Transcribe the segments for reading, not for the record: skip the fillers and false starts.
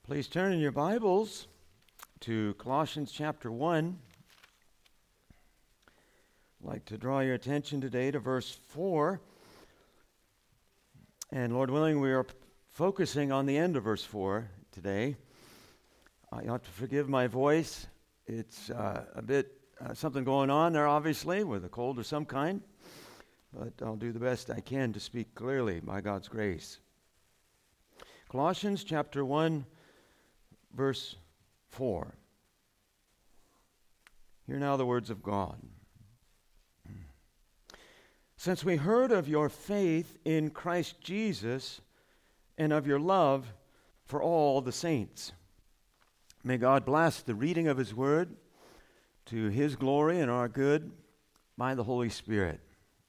Please turn in your Bibles to Colossians chapter 1. I'd like to draw your attention today to verse 4. And Lord willing, we are focusing on the end of verse 4 today. You have to forgive my voice. It's a bit something going on there, obviously, with a cold of some kind. But I'll do the best I can to speak clearly by God's grace. Colossians chapter 1, verse 4. Hear now the words of God. Since we heard of your faith in Christ Jesus and of your love for all the saints, may God bless the reading of His word to His glory and our good by the Holy Spirit.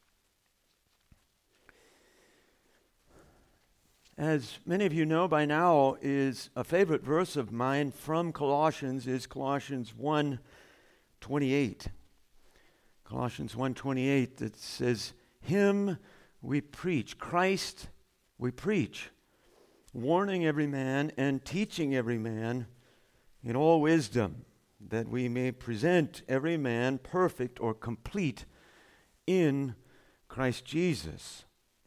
As many of you know by now, is a favorite verse of mine from Colossians is Colossians 1:28. Colossians 1:28 that says, "Him we preach, Christ we preach, warning every man and teaching every man in all wisdom, that we may present every man perfect or complete in Christ Jesus."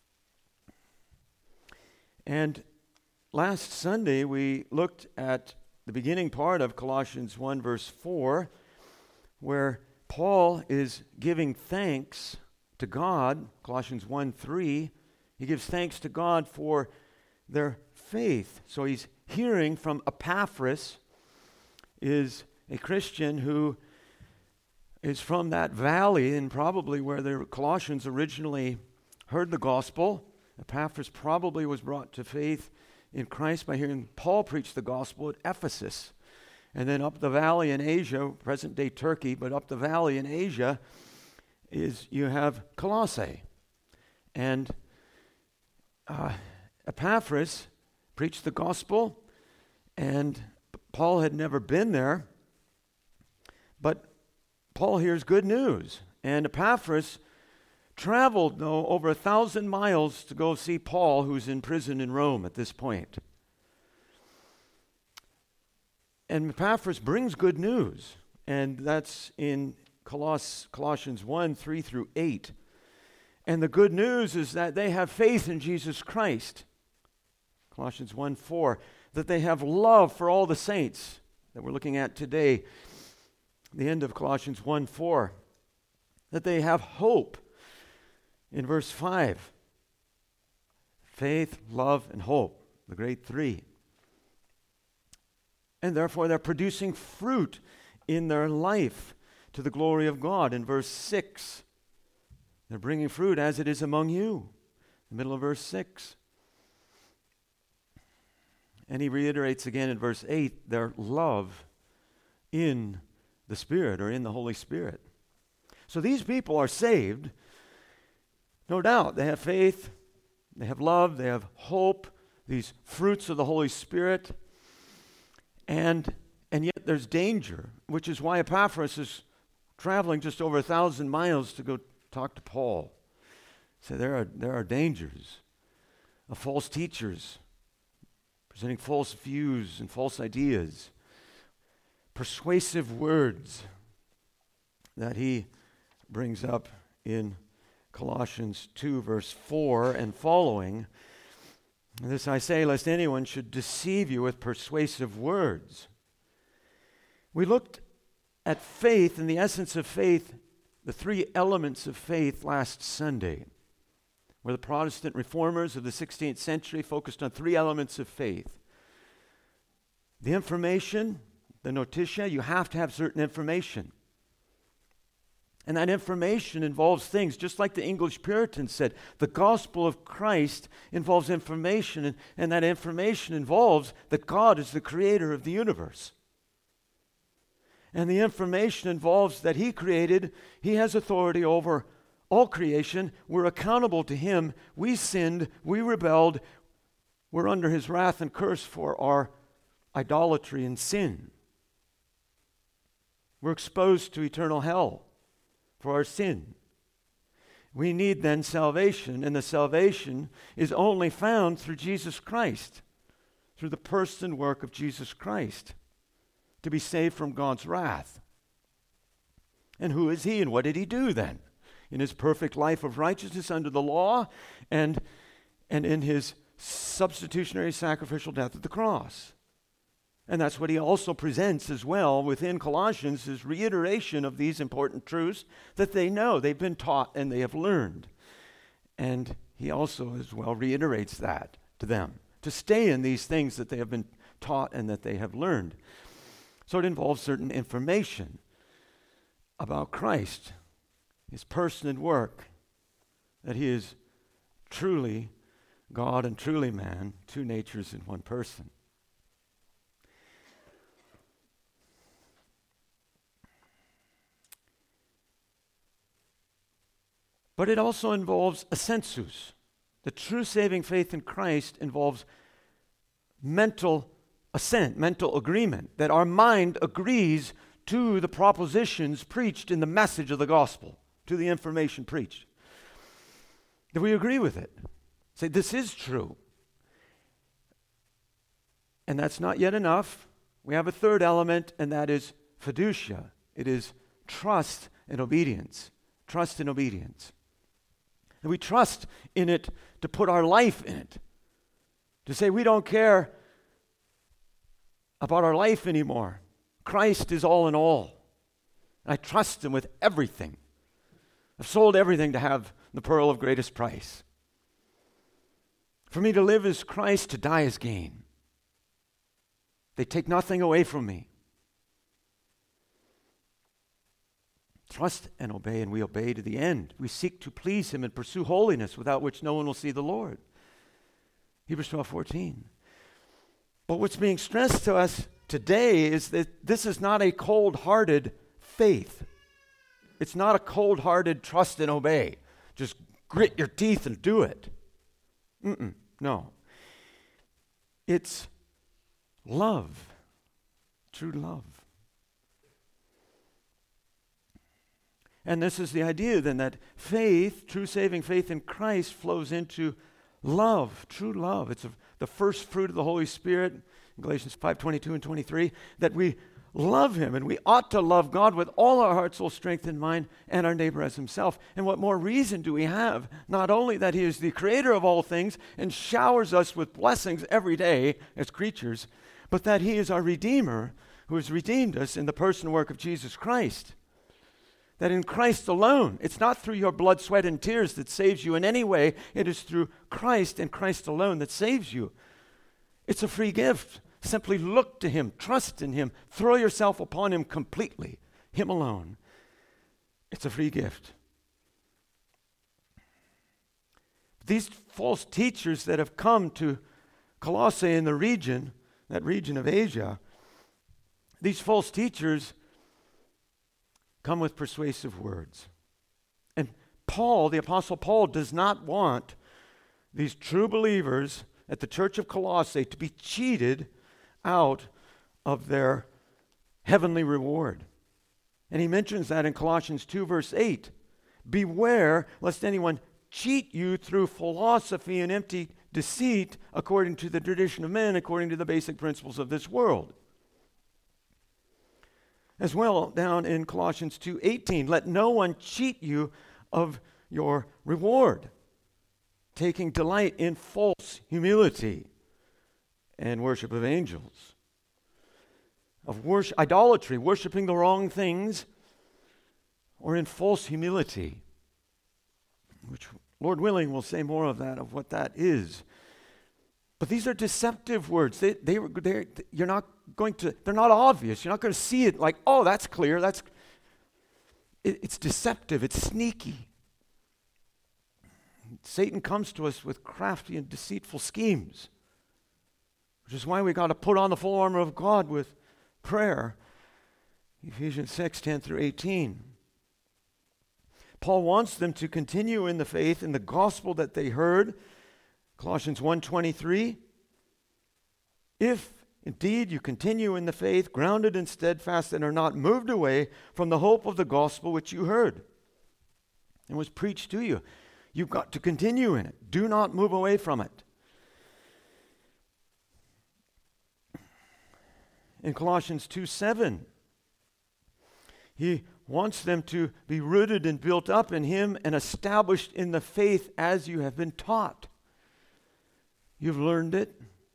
And last Sunday, we looked at the beginning part of Colossians 1, verse 4, where Paul is giving thanks to God. Colossians 1:3, he gives thanks to God for their faith. So he's hearing from Epaphras, is a Christian who is from that valley and probably where the Colossians originally heard the gospel. Epaphras probably was brought to faith in Christ by hearing Paul preach the gospel at Ephesus. And then up the valley in Asia, present-day Turkey, but up the valley in Asia you have Colossae. And Epaphras preached the gospel, and Paul had never been there. But Paul hears good news. And Epaphras traveled, though, over 1,000 miles to go see Paul, who's in prison in Rome at this point. And Epaphras brings good news, and that's in Colossians 1, 3 through 8. And the good news is that they have faith in Jesus Christ. Colossians 1, 4. That they have love for all the saints that we're looking at today. The end of Colossians 1, 4. That they have hope. In verse 5, faith, love, and hope, the great three. And therefore they're producing fruit in their life to the glory of God. In verse 6, they're bringing fruit as it is among you. The middle of verse 6. And he reiterates again in verse 8, their love in the Spirit or in the Holy Spirit. So these people are saved. No doubt, they have faith, they have love, they have hope, these fruits of the Holy Spirit, and yet there's danger, which is why Epaphras is traveling just over 1,000 miles to go talk to Paul. So there are dangers of false teachers presenting false views and false ideas, persuasive words that he brings up in Colossians 2, verse 4 and following. This I say, lest anyone should deceive you with persuasive words. We looked at faith and the essence of faith, the three elements of faith last Sunday, where the Protestant reformers of the 16th century focused on three elements of faith. The information, the notitia, you have to have certain information. And that information involves things, just like the English Puritans said, the gospel of Christ involves information, and that information involves that God is the creator of the universe. And the information involves that He created, He has authority over all creation, we're accountable to Him, we sinned, we rebelled, we're under His wrath and curse for our idolatry and sin. We're exposed to eternal hell for our sin. We need then salvation, and the salvation is only found through Jesus Christ. through the person and work of Jesus Christ to be saved from God's wrath. And who is he and what did he do then? In his perfect life of righteousness under the law and in his substitutionary sacrificial death at the cross. And that's what he also presents as well within Colossians, his reiteration of these important truths that they know, they've been taught and they have learned. And he also as well reiterates that to them, to stay in these things that they have been taught and that they have learned. So it involves certain information about Christ, his person and work, that he is truly God and truly man, two natures in one person. But it also involves assensus. The true saving faith in Christ involves mental assent, mental agreement, that our mind agrees to the propositions preached in the message of the gospel, to the information preached. That we agree with it. Say, this is true. And that's not yet enough. We have a third element, and that is fiducia. It is trust and obedience. Trust and obedience. And we trust in it to put our life in it. To say we don't care about our life anymore. Christ is all in all. I trust him with everything. I've sold everything to have the pearl of greatest price. For me to live is Christ, to die is gain. They take nothing away from me. Trust and obey, and we obey to the end. We seek to please him and pursue holiness, without which no one will see the Lord. Hebrews 12:14. But what's being stressed to us today is that this is not a cold-hearted faith. It's not a cold-hearted trust and obey. Just grit your teeth and do it. No. It's love, true love. And this is the idea then that faith, true saving faith in Christ, flows into love, true love. It's the first fruit of the Holy Spirit, in Galatians 5:22 and 23, that we love him, and we ought to love God with all our heart, soul, strength, and mind, and our neighbor as himself. And what more reason do we have? Not only that he is the creator of all things and showers us with blessings every day as creatures, but that he is our Redeemer who has redeemed us in the person and work of Jesus Christ. That in Christ alone, it's not through your blood, sweat, and tears that saves you in any way. It is through Christ and Christ alone that saves you. It's a free gift. Simply look to him, trust in him, throw yourself upon him completely, him alone. It's a free gift. These false teachers that have come to Colossae in the region, that region of Asia, these false teachers come with persuasive words. And Paul, the Apostle Paul, does not want these true believers at the church of Colossae to be cheated out of their heavenly reward. And he mentions that in Colossians 2 verse 8. Beware lest anyone cheat you through philosophy and empty deceit according to the tradition of men, according to the basic principles of this world. As well, down in Colossians 2:18, let no one cheat you of your reward, taking delight in false humility and worship of angels, of idolatry, worshiping the wrong things, or in false humility, which, Lord willing, we'll say more of that, of what that is. But these are deceptive words. They're not obvious. You're not going to see it like, oh, that's clear. It's deceptive. It's sneaky. Satan comes to us with crafty and deceitful schemes, which is why we got to put on the full armor of God with prayer. Ephesians 6:10 through 18. Paul wants them to continue in the faith, in the gospel that they heard. Colossians 1:23, if indeed you continue in the faith, grounded and steadfast, and are not moved away from the hope of the gospel which you heard and was preached to you. You've got to continue in it. Do not move away from it. in Colossians 2:7. He wants them to be rooted and built up in Him and established in the faith as you have been taught. You've learned it.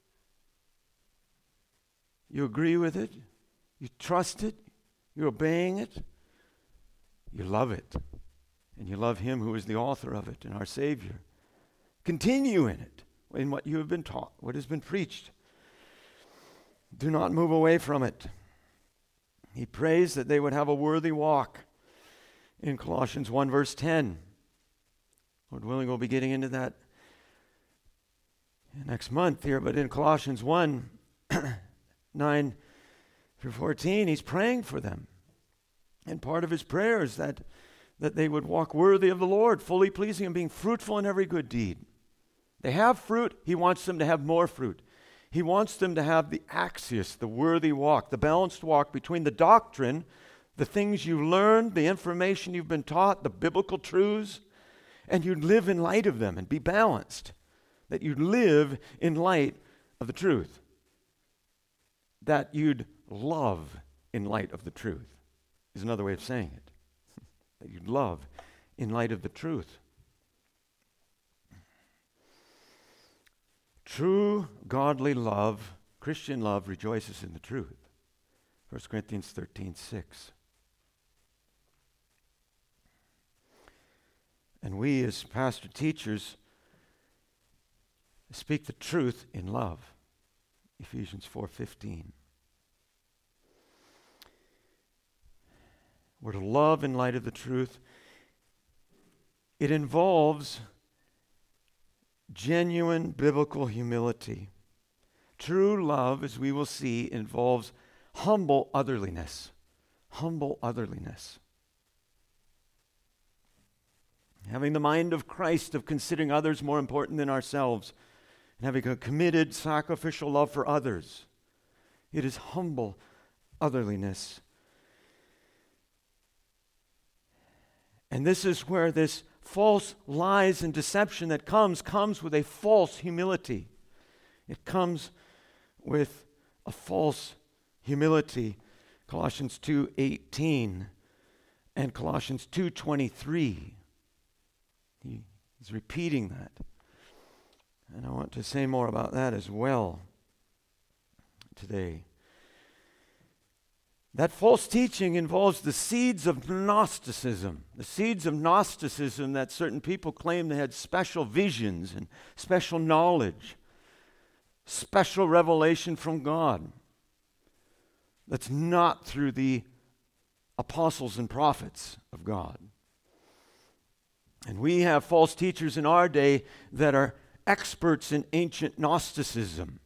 You agree with it. You trust it. You're obeying it. You love it. And you love Him who is the author of it and our Savior. Continue in it, in what you have been taught, what has been preached. Do not move away from it. He prays that they would have a worthy walk in Colossians 1 verse 10. Lord willing, we'll be getting into that next month here, but in Colossians 1, 9 through 14, he's praying for them. And part of his prayer is that they would walk worthy of the Lord, fully pleasing and being fruitful in every good deed. They have fruit. He wants them to have more fruit. He wants them to have the axios, the worthy walk, the balanced walk between the doctrine, the things you learned, the information you've been taught, the biblical truths, and you'd live in light of them and be balanced. That you'd live in light of the truth. That you'd love in light of the truth is another way of saying it. That you'd love in light of the truth. True godly love, Christian love, rejoices in the truth. 1 Corinthians 13:6. And we as pastor teachers speak the truth in love. Ephesians 4:15. We're to love in light of the truth. It involves genuine biblical humility. True love, as we will see, involves humble otherliness. Humble otherliness. Having the mind of Christ, of considering others more important than ourselves, and having a committed sacrificial love for others. It is humble otherliness. And this is where this false lies and deception that comes with a false humility. It comes with a false humility. Colossians 2:18 and Colossians 2:23. He's repeating that. And I want to say more about that as well today. That false teaching involves the seeds of Gnosticism. The seeds of Gnosticism that certain people claim they had special visions and special knowledge, special revelation from God. That's not through the apostles and prophets of God. And we have false teachers in our day that are experts in ancient Gnosticism.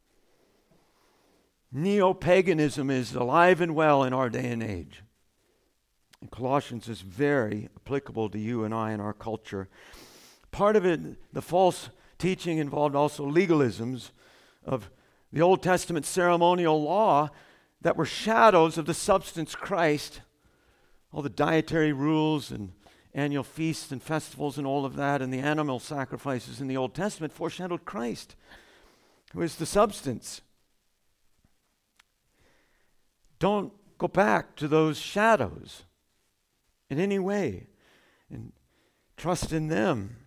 Neo-paganism is alive and well in our day and age. And Colossians is very applicable to you and I in our culture. Part of it, the false teaching involved also legalisms of the Old Testament ceremonial law that were shadows of the substance Christ. All the dietary rules and annual feasts and festivals and all of that, and the animal sacrifices in the Old Testament foreshadowed Christ, who is the substance. Don't go back to those shadows in any way and trust in them.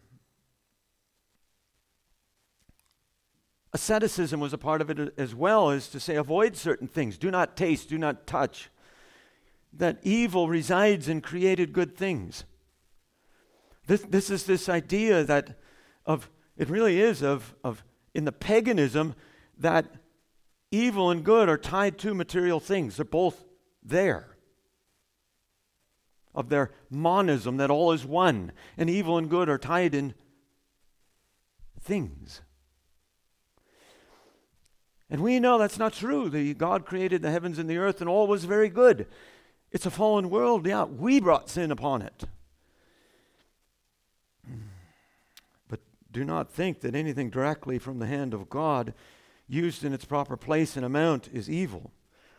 Asceticism was a part of it as well, as to say avoid certain things. Do not taste, do not touch. That evil resides in created good things. This is this idea that it really is in the paganism that evil and good are tied to material things. They're both there. Of their monism, that all is one. And evil and good are tied in things. And we know that's not true. God created the heavens and the earth and all was very good. It's a fallen world, yeah. We brought sin upon it. But do not think that anything directly from the hand of God used in its proper place and amount is evil.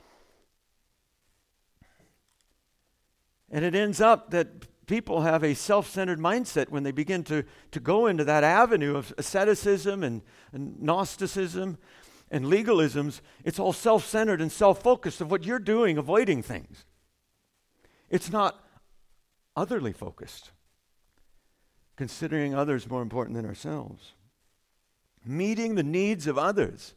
And it ends up that people have a self-centered mindset when they begin to go into that avenue of asceticism and Gnosticism, and legalisms, it's all self-centered and self-focused of what you're doing, avoiding things. It's not otherly focused, considering others more important than ourselves. Meeting the needs of others.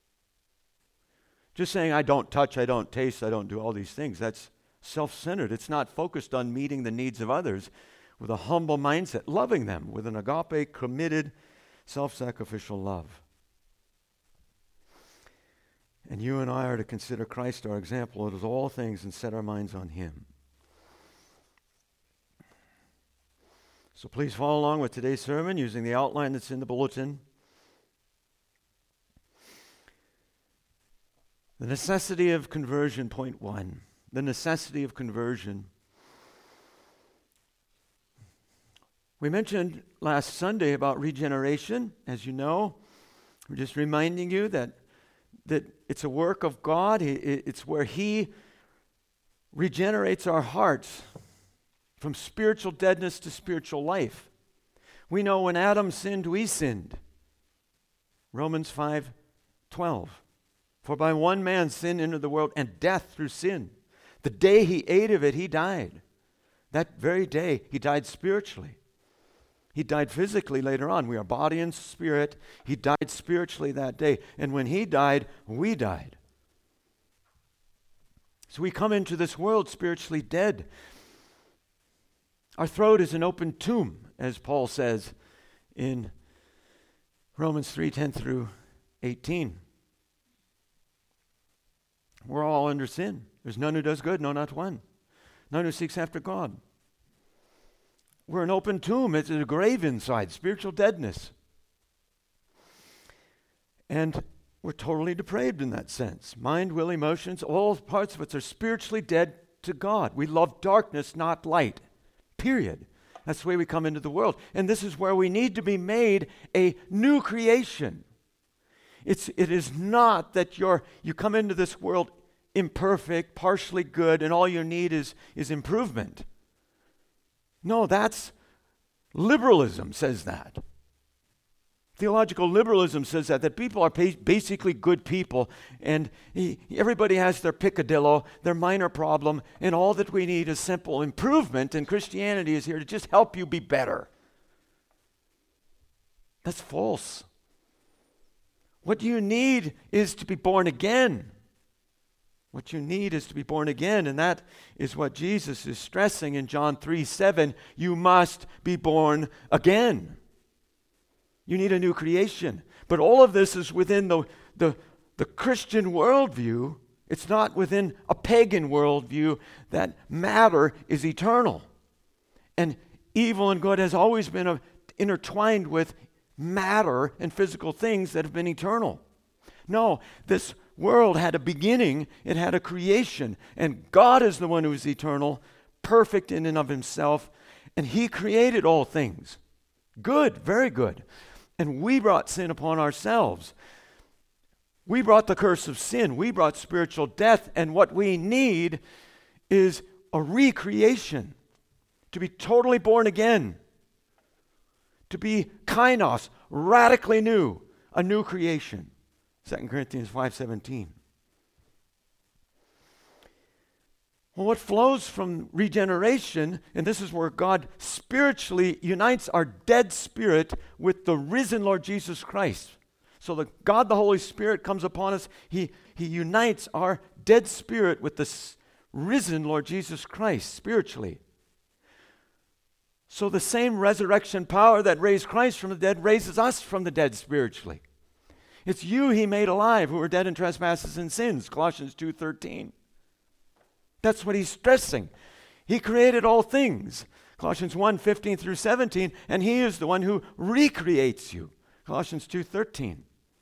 Just saying, I don't touch, I don't taste, I don't do all these things, that's self-centered. It's not focused on meeting the needs of others with a humble mindset, loving them with an agape, committed, self-sacrificial love. And you and I are to consider Christ our example of all things and set our minds on Him. So please follow along with today's sermon using the outline that's in the bulletin. The necessity of conversion, point 1. The necessity of conversion. We mentioned last Sunday about regeneration. As you know, we're just reminding you that it's a work of God. It's where He regenerates our hearts from spiritual deadness to spiritual life. We know when Adam sinned, we sinned. Romans 5:12. For by one man sin entered the world, and death through sin. The day he ate of it, he died. That very day, he died spiritually. He died physically later on. We are body and spirit. He died spiritually that day. And when he died, we died. So we come into this world spiritually dead. Our throat is an open tomb, as Paul says in Romans 3:10 through 18. We're all under sin. There's none who does good, no, not one. None who seeks after God. We're an open tomb. It's a grave inside, spiritual deadness. And we're totally depraved in that sense. Mind, will, emotions, all parts of us are spiritually dead to God. We love darkness, not light. Period. That's the way we come into the world. And this is where we need to be made a new creation. It is not that you come into this world imperfect, partially good, and all you need is improvement. No, that's liberalism says that. Theological liberalism says that people are basically good people, and everybody has their picadillo, their minor problem, and all that we need is simple improvement, and Christianity is here to just help you be better. That's false. What you need is to be born again. What you need is to be born again, and that is what Jesus is stressing in John 3:7. You must be born again. You need a new creation. But all of this is within the Christian worldview. It's not within a pagan worldview that matter is eternal. And evil and good has always been intertwined with matter and physical things that have been eternal. No, this world had a beginning, it had a creation, and God is the one who is eternal, perfect in and of himself, and he created all things. Good, very good. And we brought sin upon ourselves. We brought the curse of sin. We brought spiritual death, and what we need is a recreation, to be totally born again, to be kainos, radically new, a new creation. 2 Corinthians 5:17. Well, what flows from regeneration, and this is where God spiritually unites our dead spirit with the risen Lord Jesus Christ. So that God the Holy Spirit comes upon us. He unites our dead spirit with the risen Lord Jesus Christ spiritually. So the same resurrection power that raised Christ from the dead raises us from the dead spiritually. It's you he made alive who were dead in trespasses and sins, Colossians 2:13. That's what he's stressing. He created all things, Colossians 1:15 through 17, and he is the one who recreates you, Colossians 2:13.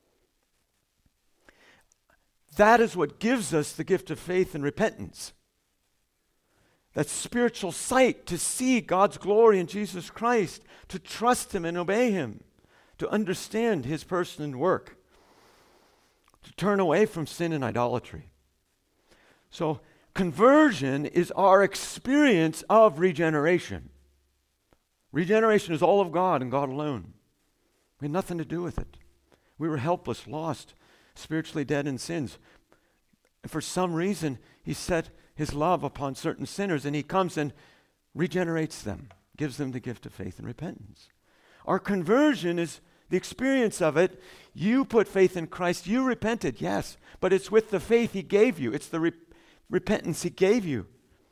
That is what gives us the gift of faith and repentance. That spiritual sight to see God's glory in Jesus Christ, to trust him and obey him, to understand his person and work, to turn away from sin and idolatry. So conversion is our experience of regeneration. Regeneration is all of God and God alone. We had nothing to do with it. We were helpless, lost, spiritually dead in sins. And for some reason, he set his love upon certain sinners, and he comes and regenerates them, gives them the gift of faith and repentance. Our conversion is the experience of it. You put faith in Christ, you repented, yes, but it's with the faith he gave you. It's the repentance he gave you.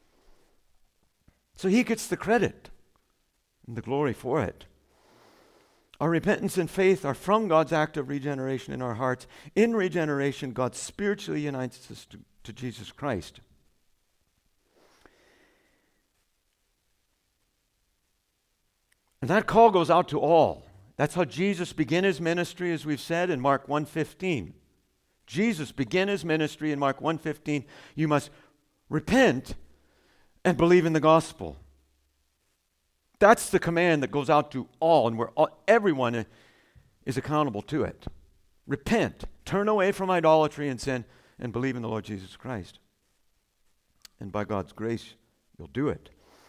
So he gets the credit and the glory for it. Our repentance and faith are from God's act of regeneration in our hearts. In regeneration, God spiritually unites us to Jesus Christ. And that call goes out to all. That's how Jesus began his ministry, as we've said in Mark 1:15. Jesus began his ministry in Mark 1:15. You must repent and believe in the gospel. That's the command that goes out to all, and everyone is accountable to it. Repent, turn away from idolatry and sin, and believe in the Lord Jesus Christ. And by God's grace, you'll do it.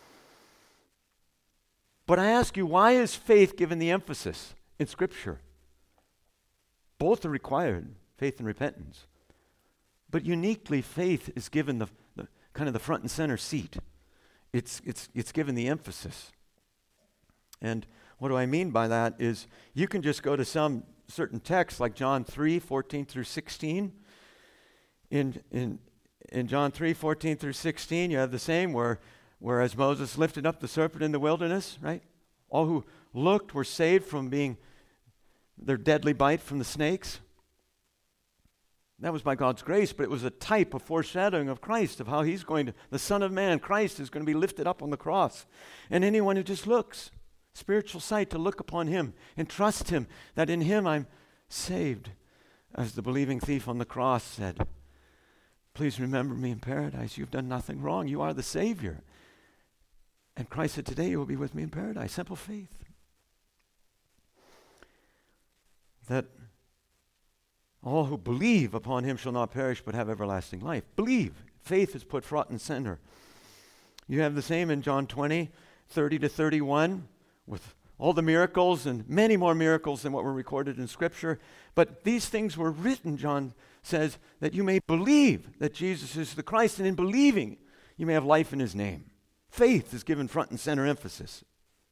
But I ask you, why is faith given the emphasis in Scripture? Both are required, faith and repentance. But uniquely, faith is given the kind of the front and center seat. It's given the emphasis. And what do I mean by that is you can just go to some certain text like John 3:14 through 16. In John 3:14 through 16, you have the same whereas Moses lifted up the serpent in the wilderness, right? All who looked were saved from being their deadly bite from the snakes. That was by God's grace, but it was a type, a foreshadowing of Christ, of how he's going to, the Son of Man, Christ, is going to be lifted up on the cross. And anyone who just looks, spiritual sight to look upon him and trust him, that in him I'm saved. As the believing thief on the cross said, please remember me in paradise. You've done nothing wrong. You are the Savior. And Christ said, today you will be with me in paradise. Simple faith. That all who believe upon him shall not perish but have everlasting life. Believe. Faith is put front and center. You have the same in John 20:30 to 31, with all the miracles and many more miracles than what were recorded in Scripture. But these things were written, John says, that you may believe that Jesus is the Christ, and in believing you may have life in his name. Faith is given front and center emphasis.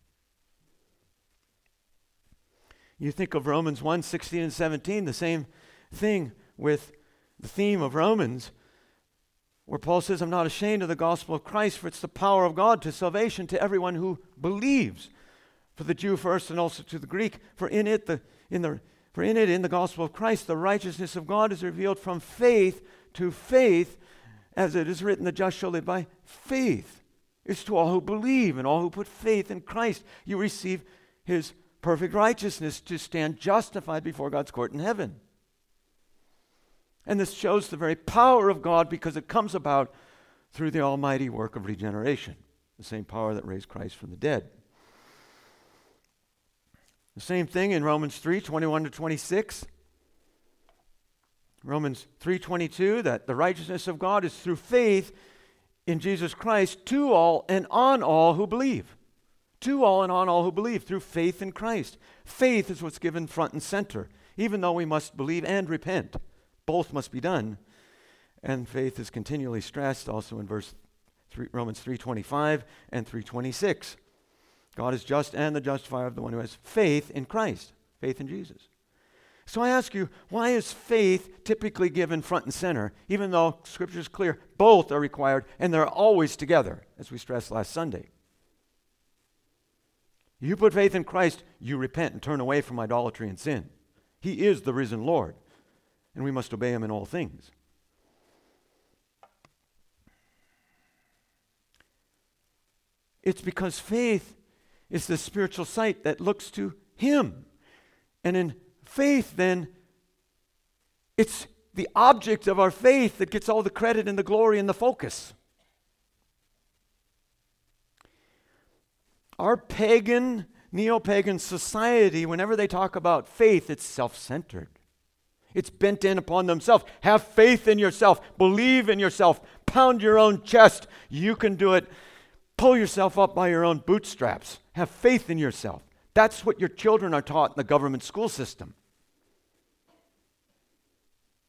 You think of Romans 1:16 and 17, the same thing with the theme of Romans, where Paul says, I'm not ashamed of the gospel of Christ, for it's the power of God to salvation to everyone who believes. For the Jew first and also to the Greek, for in the gospel of Christ, the righteousness of God is revealed from faith to faith, as it is written, the just shall live by faith. It's to all who believe and all who put faith in Christ. You receive his perfect righteousness to stand justified before God's court in heaven. And this shows the very power of God because it comes about through the almighty work of regeneration, the same power that raised Christ from the dead. The same thing in Romans 3:21 to 26. Romans 3:22, that the righteousness of God is through faith in Jesus Christ to all and on all who believe. To all and on all who believe, through faith in Christ. Faith is what's given front and center, even though we must believe and repent. Both must be done. And faith is continually stressed also in Romans 3:25 and 3:26. God is just and the justifier of the one who has faith in Christ, faith in Jesus. So I ask you, why is faith typically given front and center, even though Scripture is clear, both are required and they're always together, as we stressed last Sunday? You put faith in Christ, you repent and turn away from idolatry and sin. He is the risen Lord, and we must obey him in all things. It's because faith is the spiritual sight that looks to him. And in faith, then, it's the object of our faith that gets all the credit and the glory and the focus. Our pagan, neo-pagan society, whenever they talk about faith, it's self-centered. It's bent in upon themselves. Have faith in yourself. Believe in yourself. Pound your own chest. You can do it. Pull yourself up by your own bootstraps. Have faith in yourself. That's what your children are taught in the government school system.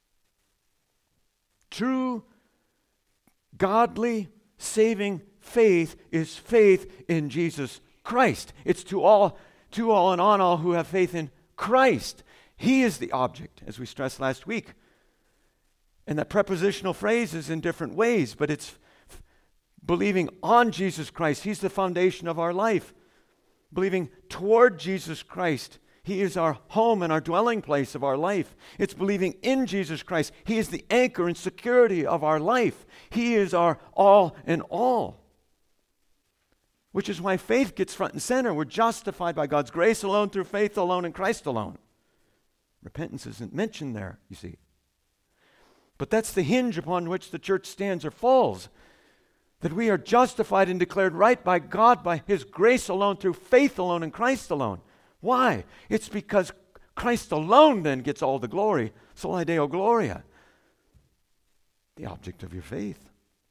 True, godly, saving faith is faith in Jesus Christ. It's to all and on all who have faith in Christ. He is the object, as we stressed last week. And that prepositional phrase is in different ways, but it's believing on Jesus Christ. He's the foundation of our life. Believing toward Jesus Christ. He is our home and our dwelling place of our life. It's believing in Jesus Christ. He is the anchor and security of our life. He is our all in all. Which is why faith gets front and center. We're justified by God's grace alone, through faith alone, in Christ alone. Repentance isn't mentioned there, you see. But that's the hinge upon which the church stands or falls. That we are justified and declared right by God by His grace alone, through faith alone, in Christ alone. Why? It's because Christ alone then gets all the glory. Soli Deo Gloria. The object of your faith.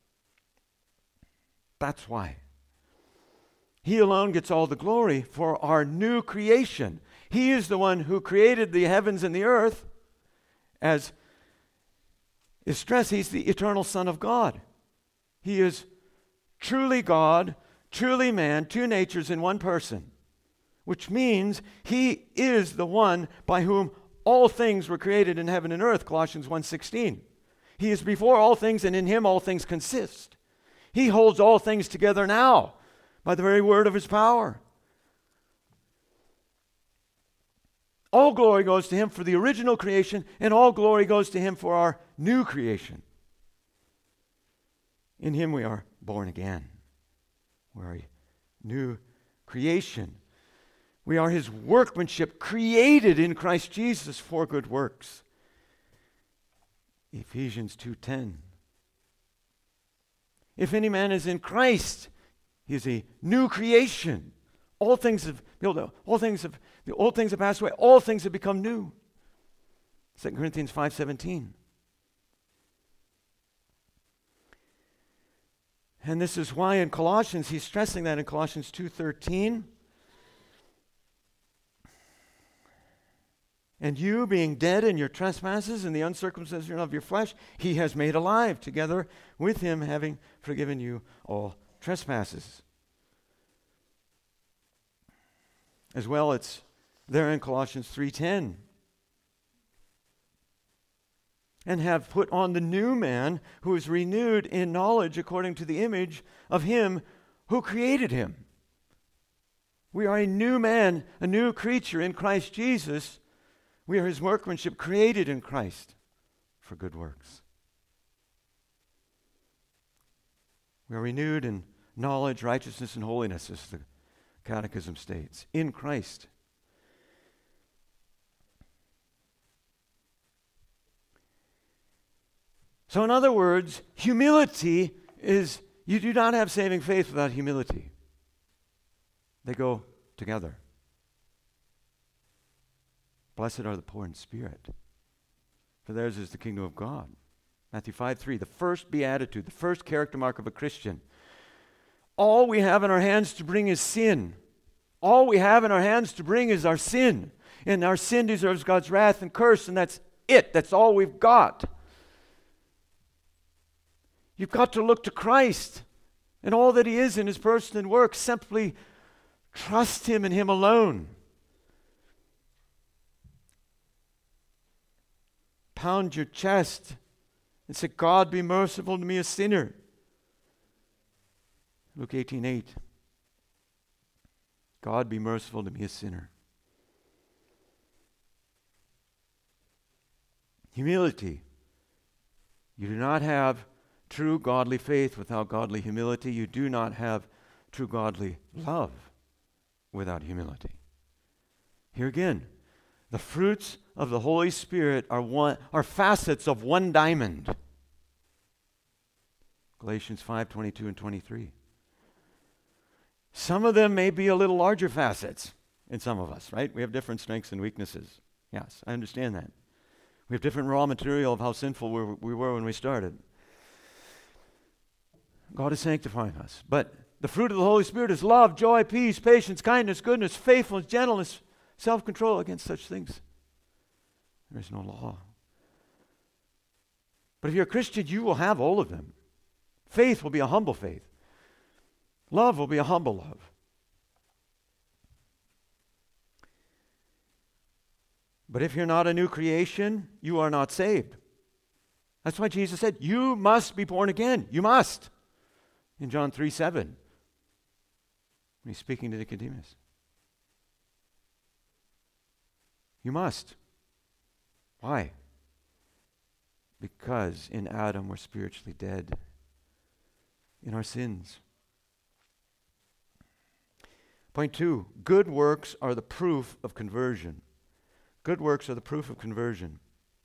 That's why. He alone gets all the glory for our new creation. He is the one who created the heavens and the earth. As is stressed, He's the eternal Son of God. He is truly God, truly man, two natures in one person. Which means He is the one by whom all things were created in heaven and earth, Colossians 1:16. He is before all things, and in Him all things consist. He holds all things together now by the very word of His power. All glory goes to Him for the original creation, and all glory goes to Him for our new creation. In Him we are born again. We're a new creation. We are His workmanship, created in Christ Jesus for good works. Ephesians 2:10. If any man is in Christ, he is a new creation. The old things have passed away. All things have become new. 2 Corinthians 5:17. And this is why in Colossians, he's stressing that in Colossians 2:13. And you, being dead in your trespasses and the uncircumcision of your flesh, He has made alive together with Him, having forgiven you all trespasses. As well, it's there in Colossians 3:10. And have put on the new man, who is renewed in knowledge according to the image of Him who created him. We are a new man, a new creature in Christ Jesus. We are His workmanship, created in Christ for good works. We are renewed in knowledge, righteousness, and holiness, as the Catechism states, in Christ. So in other words, humility is, you do not have saving faith without humility. They go together. Blessed are the poor in spirit, for theirs is the kingdom of God. Matthew 5:3, the first beatitude, the first character mark of a Christian. All we have in our hands to bring is sin. All we have in our hands to bring is our sin. And our sin deserves God's wrath and curse, and that's it. That's all we've got. You've got to look to Christ and all that He is in His person and work. Simply trust Him and Him alone. Pound your chest and say, God, be merciful to me, a sinner. Luke 18:8. God, be merciful to me, a sinner. Humility. You do not have true godly faith without godly humility. You do not have true godly love without humility. Here again, the fruits of the Holy Spirit are facets of one diamond. Galatians 5:22 and 23. Some of them may be a little larger facets in some of us, right? We have different strengths and weaknesses. Yes, I understand that. We have different raw material of how sinful we were when we started. God is sanctifying us. But the fruit of the Holy Spirit is love, joy, peace, patience, kindness, goodness, faithfulness, gentleness, self-control. Against such things there is no law. But if you're a Christian, you will have all of them. Faith will be a humble faith. Love will be a humble love. But if you're not a new creation, you are not saved. That's why Jesus said, you must be born again. You must. In John 3:7, when he's speaking to Nicodemus. You must. Why? Because in Adam we're spiritually dead in our sins. Point 2, good works are the proof of conversion. Good works are the proof of conversion.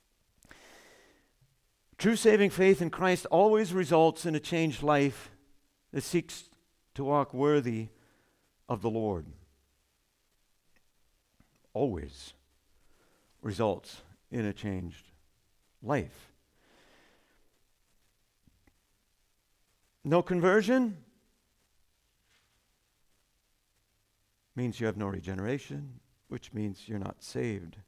True saving faith in Christ always results in a changed life that seeks to walk worthy of the Lord. Always results in a changed life. No conversion means you have no regeneration, which means you're not saved.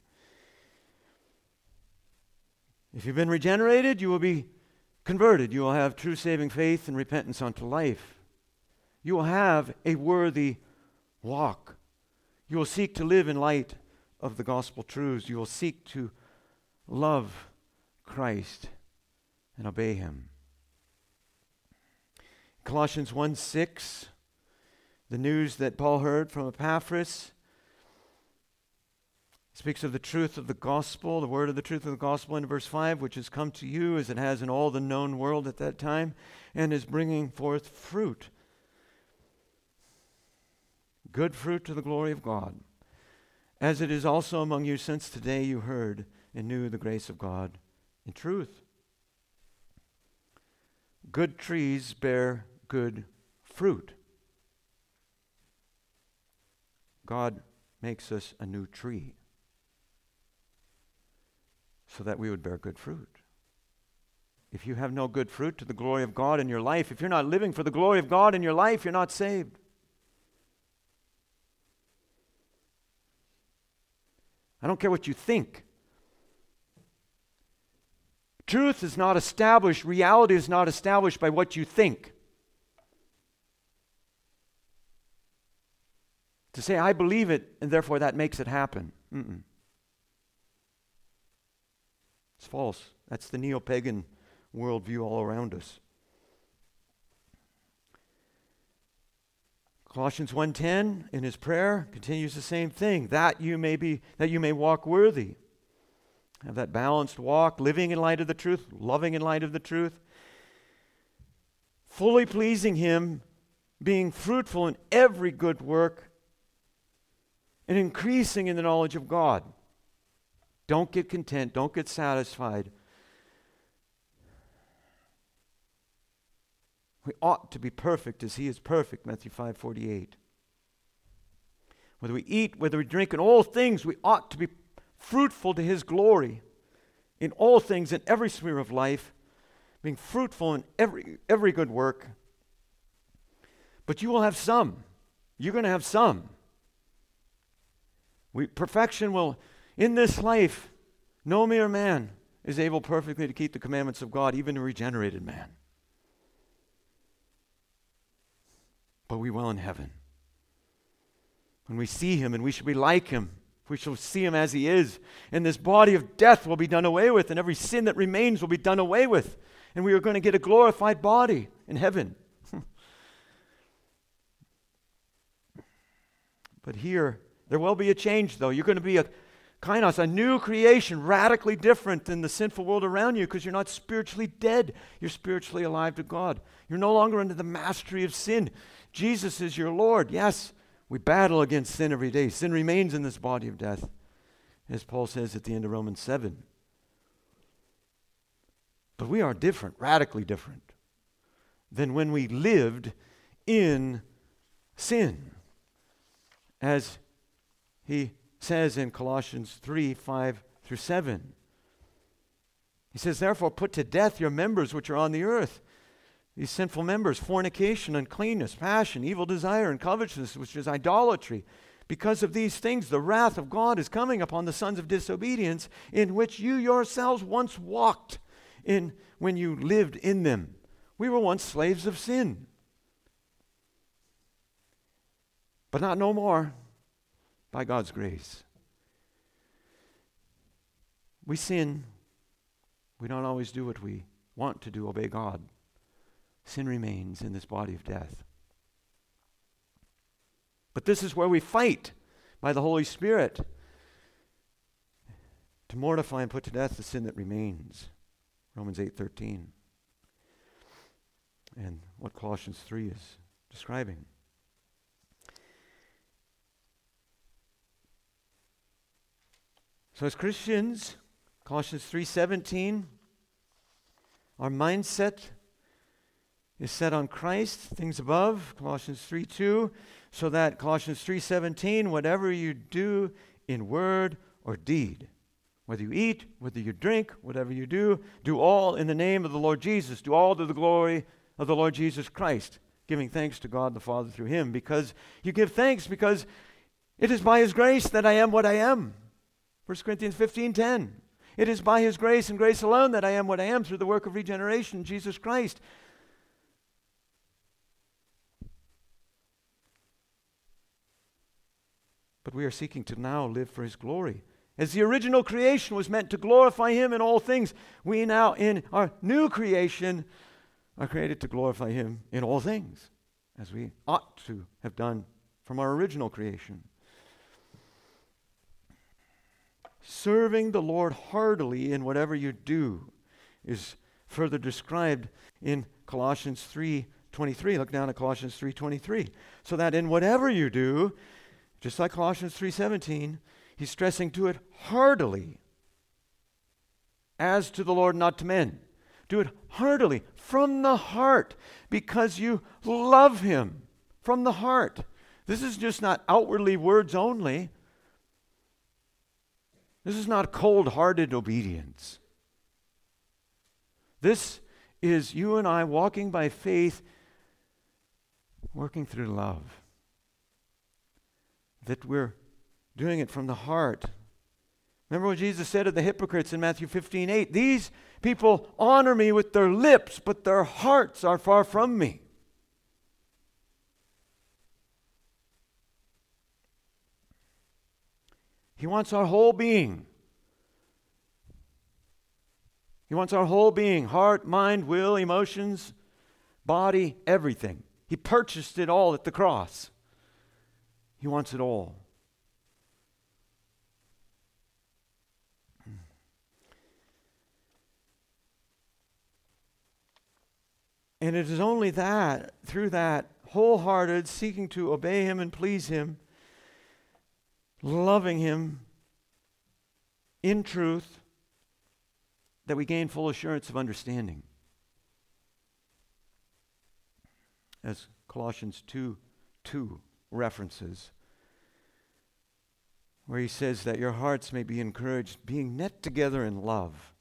If you've been regenerated, you will be converted. You will have true saving faith and repentance unto life. You will have a worthy walk. You will seek to live in light of the gospel truths. You will seek to love Christ and obey him. Colossians 1:6, the news that Paul heard from Epaphras, speaks of the truth of the gospel, the word of the truth of the gospel in verse 5, which has come to you as it has in all the known world at that time, and is bringing forth fruit. Good fruit to the glory of God, as it is also among you since today you heard and knew the grace of God in truth. Good trees bear good fruit. God makes us a new tree so that we would bear good fruit. If you have no good fruit to the glory of God in your life, if you're not living for the glory of God in your life, you're not saved. I don't care what you think. Truth is not established, reality is not established by what you think. To say, I believe it, and therefore that makes it happen. It's false. That's the neo-pagan worldview all around us. Colossians 1:10 in his prayer continues the same thing, that you may walk worthy. Have that balanced walk, living in light of the truth, loving in light of the truth, fully pleasing him, being fruitful in every good work, and increasing in the knowledge of God. Don't get content. Don't get satisfied. We ought to be perfect as he is perfect, Matthew 5:48. Whether we eat, whether we drink, in all things, we ought to be fruitful to his glory. In all things, in every sphere of life, being fruitful in every good work. But you will have some. You're going to have some. Perfection will... In this life, no mere man is able perfectly to keep the commandments of God, even a regenerated man. But we will in heaven. When we see him, and we shall be like him, we shall see him as he is, and this body of death will be done away with, and every sin that remains will be done away with, and we are going to get a glorified body in heaven. But here, there will be a change, though. You're going to be a kainos, a new creation, radically different than the sinful world around you, because you're not spiritually dead. You're spiritually alive to God. You're no longer under the mastery of sin. Jesus is your Lord. Yes, we battle against sin every day. Sin remains in this body of death, as Paul says at the end of Romans 7. But we are different, radically different, than when we lived in sin. As he says in Colossians 3:5-7. He says, therefore put to death your members which are on the earth. These sinful members, fornication, uncleanness, passion, evil desire, and covetousness, which is idolatry. Because of these things, the wrath of God is coming upon the sons of disobedience, in which you yourselves once walked in when you lived in them. We were once slaves of sin. But not no more, by God's grace. We sin. We don't always do what we want to do, obey God. Sin remains in this body of death. But this is where we fight by the Holy Spirit to mortify and put to death the sin that remains. Romans 8:13. And what Colossians 3 is describing. So as Christians, Colossians 3:17, our mindset is set on Christ, things above, Colossians 3:2, so that Colossians 3:17, whatever you do in word or deed, whether you eat, whether you drink, whatever you do all in the name of the Lord Jesus. Do all to the glory of the Lord Jesus Christ, giving thanks to God the Father through him. Because you give thanks because it is by his grace that I am what I am. 1 Corinthians 15:10. It is by his grace and grace alone that I am what I am through the work of regeneration in Jesus Christ. But we are seeking to now live for his glory. As the original creation was meant to glorify him in all things, we now in our new creation are created to glorify him in all things, as we ought to have done from our original creation. Serving the Lord heartily in whatever you do is further described in Colossians 3:23. Look down at Colossians 3:23. So that in whatever you do, just like Colossians 3:17, he's stressing to it heartily, as to the Lord, not to men. Do it heartily, from the heart, because you love him, from the heart. This is just not outwardly words only. This is not cold-hearted obedience. This is you and I walking by faith, working through love. That we're doing it from the heart. Remember what Jesus said of the hypocrites in Matthew 15:8? These people honor me with their lips, but their hearts are far from me. He wants our whole being. He wants our whole being, heart, mind, will, emotions, body, everything. He purchased it all at the cross. He wants it all. And it is only that, through that wholehearted seeking to obey him and please him, loving him in truth, that we gain full assurance of understanding. As Colossians 2:2 references, where he says that your hearts may be encouraged, being knit together in love.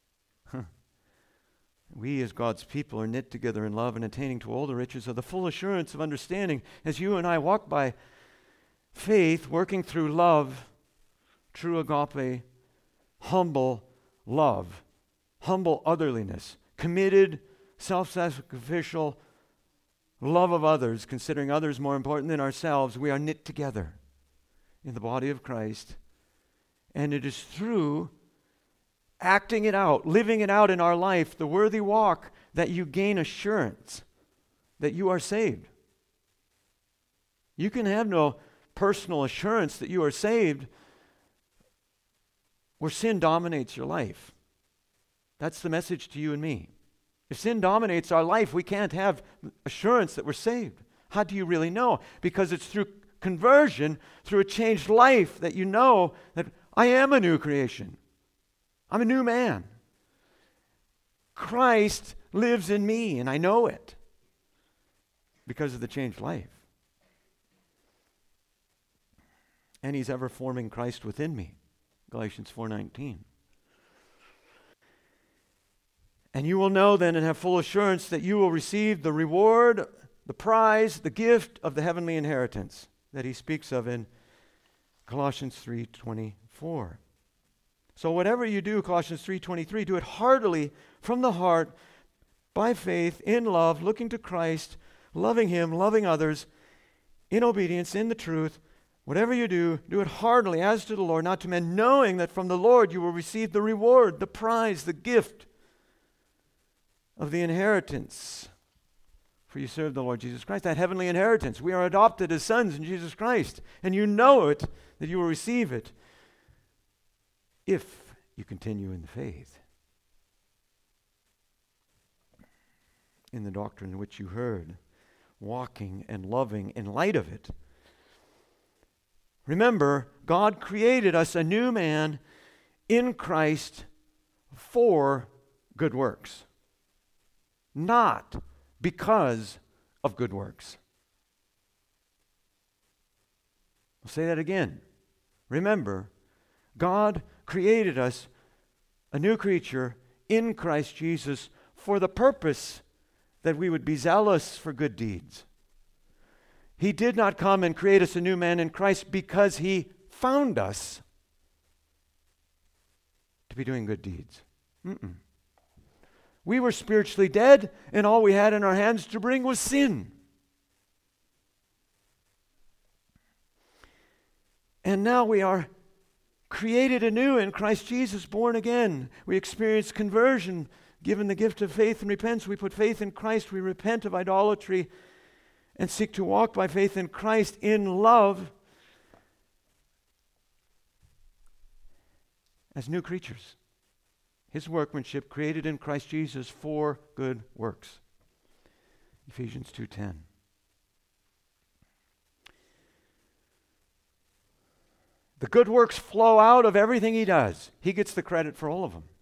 We as God's people are knit together in love and attaining to all the riches of the full assurance of understanding as you and I walk by faith, working through love, true agape, humble love, humble otherliness, committed, self-sacrificial love of others, considering others more important than ourselves. We are knit together in the body of Christ. And it is through acting it out, living it out in our life, the worthy walk, that you gain assurance that you are saved. You can have no personal assurance that you are saved where sin dominates your life. That's the message to you and me. If sin dominates our life, we can't have assurance that we're saved. How do you really know? Because it's through conversion, through a changed life, that you know that I am a new creation. I'm a new man. Christ lives in me, and I know it because of the changed life. And he's ever forming Christ within me. Galatians 4:19. And you will know then and have full assurance that you will receive the reward, the prize, the gift of the heavenly inheritance that he speaks of in Colossians 3:24. So whatever you do, Colossians 3:23, do it heartily from the heart, by faith, in love, looking to Christ, loving Him, loving others, in obedience, in the truth. Whatever you do, do it heartily as to the Lord, not to men, knowing that from the Lord you will receive the reward, the prize, the gift of the inheritance. For you serve the Lord Jesus Christ, that heavenly inheritance. We are adopted as sons in Jesus Christ, and you know it, that you will receive it if you continue in the faith, in the doctrine which you heard, walking and loving in light of it. Remember, God created us a new man in Christ for good works, not because of good works. I'll say that again. Remember, God created us a new creature in Christ Jesus for the purpose that we would be zealous for good deeds. He did not come and create us a new man in Christ because He found us to be doing good deeds. We were spiritually dead, and all we had in our hands to bring was sin. And now we are created anew in Christ Jesus, born again. We experience conversion, given the gift of faith and repentance. We put faith in Christ. We repent of idolatry and seek to walk by faith in Christ in love as new creatures. His workmanship created in Christ Jesus for good works. Ephesians 2:10. The good works flow out of everything He does. He gets the credit for all of them.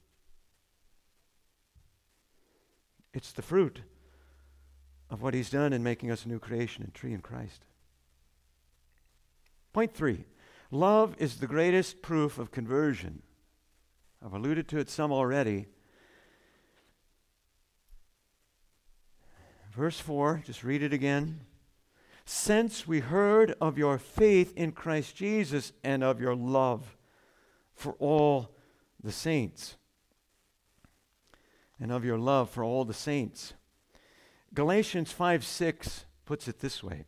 It's the fruit of what He's done in making us a new creation and tree in Christ. Point 3. Love is the greatest proof of conversion. I've alluded to it some already. Verse 4, just read it again. Since we heard of your faith in Christ Jesus and of your love for all the saints. And of your love for all the saints. Galatians 5:6 puts it this way.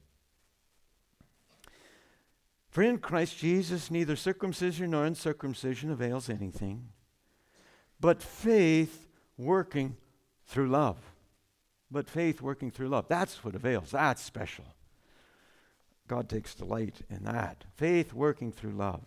For in Christ Jesus neither circumcision nor uncircumcision avails anything, but faith working through love. But faith working through love. That's what avails. That's special. God takes delight in that. Faith working through love.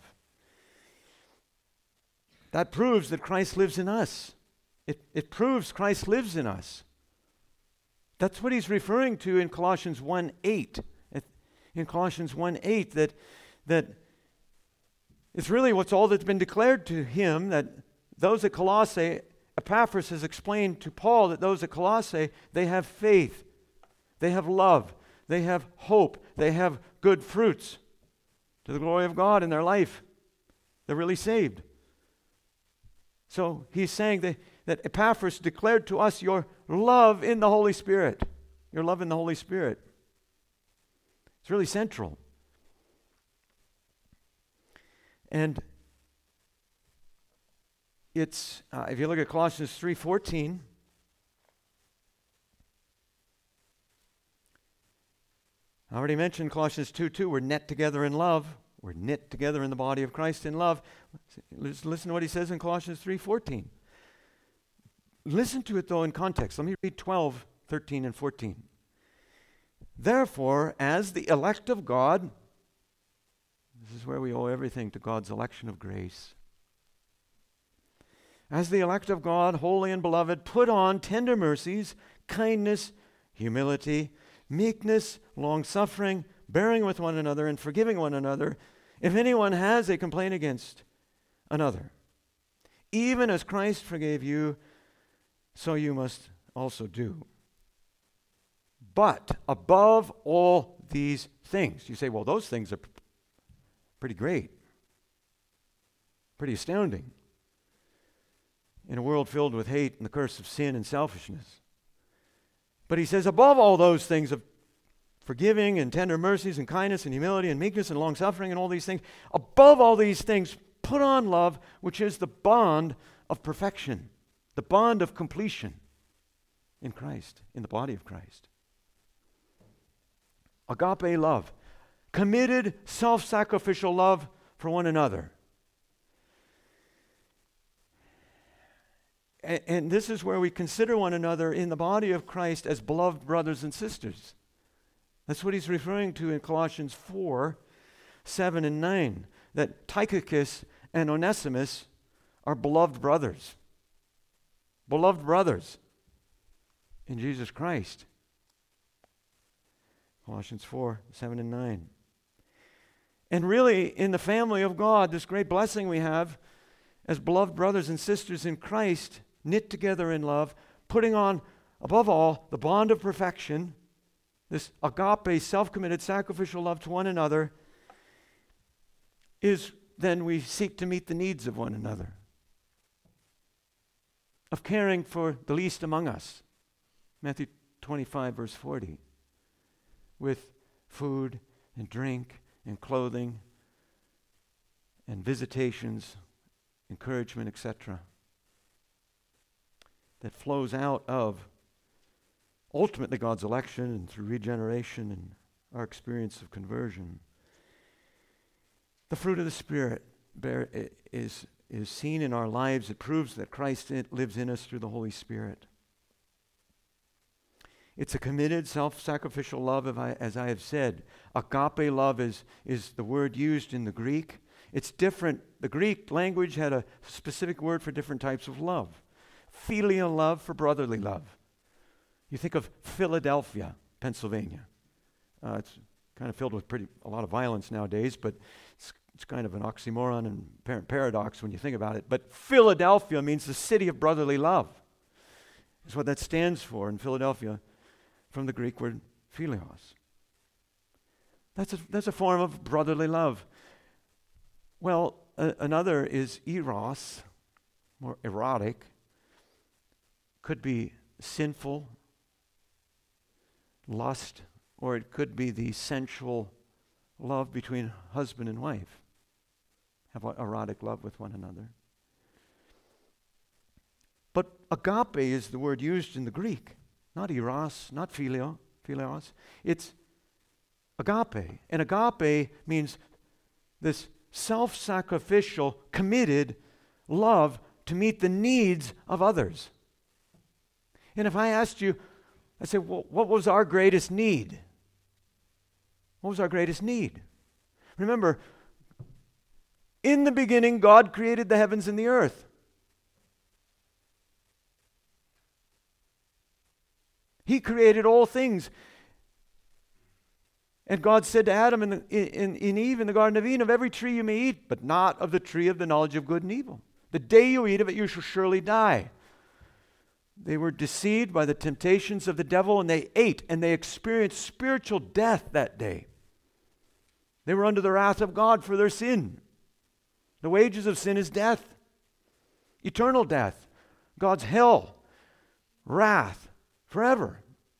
That proves that Christ lives in us. It proves Christ lives in us. That's what he's referring to in Colossians 1:8. In Colossians 1:8, that it's really what's all that's been declared to him, that those at Colossae, Epaphras has explained to Paul that those at Colossae, they have faith, they have love, they have hope, they have good fruits to the glory of God in their life. They're really saved. So he's saying that Epaphras declared to us your love in the Holy Spirit. Your love in the Holy Spirit. It's really central. And it's, if you look at Colossians 3:14, I already mentioned Colossians 2:2, we're knit together in love. We're knit together in the body of Christ in love. Listen to what he says in Colossians 3:14. Listen to it, though, in context. Let me read 12:13 and 14. Therefore, as the elect of God, this is where we owe everything to God's election of grace. As the elect of God, holy and beloved, put on tender mercies, kindness, humility, meekness, long-suffering, bearing with one another and forgiving one another, if anyone has a complaint against another. Even as Christ forgave you, so you must also do. But above all these things, you say, well, those things are pretty great, pretty astounding in a world filled with hate and the curse of sin and selfishness. But he says, above all those things of forgiving and tender mercies and kindness and humility and meekness and long-suffering and all these things, above all these things, put on love, which is the bond of perfection. the bond of completion in Christ, in the body of Christ. Agape love, committed, self-sacrificial love for one another. And this is where we consider one another in the body of Christ as beloved brothers and sisters. That's what he's referring to in Colossians 4, 7 and 9, that Tychicus and Onesimus are beloved brothers. Beloved brothers in Jesus Christ. Colossians 4, 7 and 9. And really, in the family of God, this great blessing we have as beloved brothers and sisters in Christ, knit together in love, putting on, above all, the bond of perfection, this agape, self-committed, sacrificial love to one another, is then we seek to meet the needs of one another, of caring for the least among us. Matthew 25, verse 40. With food and drink and clothing and visitations, encouragement, etc., that flows out of ultimately God's election and through regeneration and our experience of conversion. The fruit of the Spirit is seen in our lives. It proves that Christ lives in us through the Holy Spirit. It's a committed, self-sacrificial love, as I have said. Agape love is the word used in the Greek. It's different. The Greek language had a specific word for different types of love. Filial love for brotherly love. You think of Philadelphia, Pennsylvania. It's kind of filled with a lot of violence nowadays, but it's kind of an oxymoron and paradox when you think about it. But Philadelphia means the city of brotherly love. That's what that stands for in Philadelphia, from the Greek word philios. That's a form of brotherly love. Well, another is eros, more erotic. Could be sinful, lust, or it could be the sensual love between husband and wife. Have erotic love with one another. But agape is the word used in the Greek. Not eros, not philios. It's agape. And agape means this self-sacrificial, committed love to meet the needs of others. And if I asked you, I said, well, what was our greatest need? What was our greatest need? Remember, in the beginning, God created the heavens and the earth. He created all things. And God said to Adam and Eve in the Garden of Eden, of every tree you may eat, but not of the tree of the knowledge of good and evil. The day you eat of it, you shall surely die. They were deceived by the temptations of the devil, and they ate, and they experienced spiritual death that day. They were under the wrath of God for their sin. The wages of sin is death, eternal death, God's hell, wrath, forever.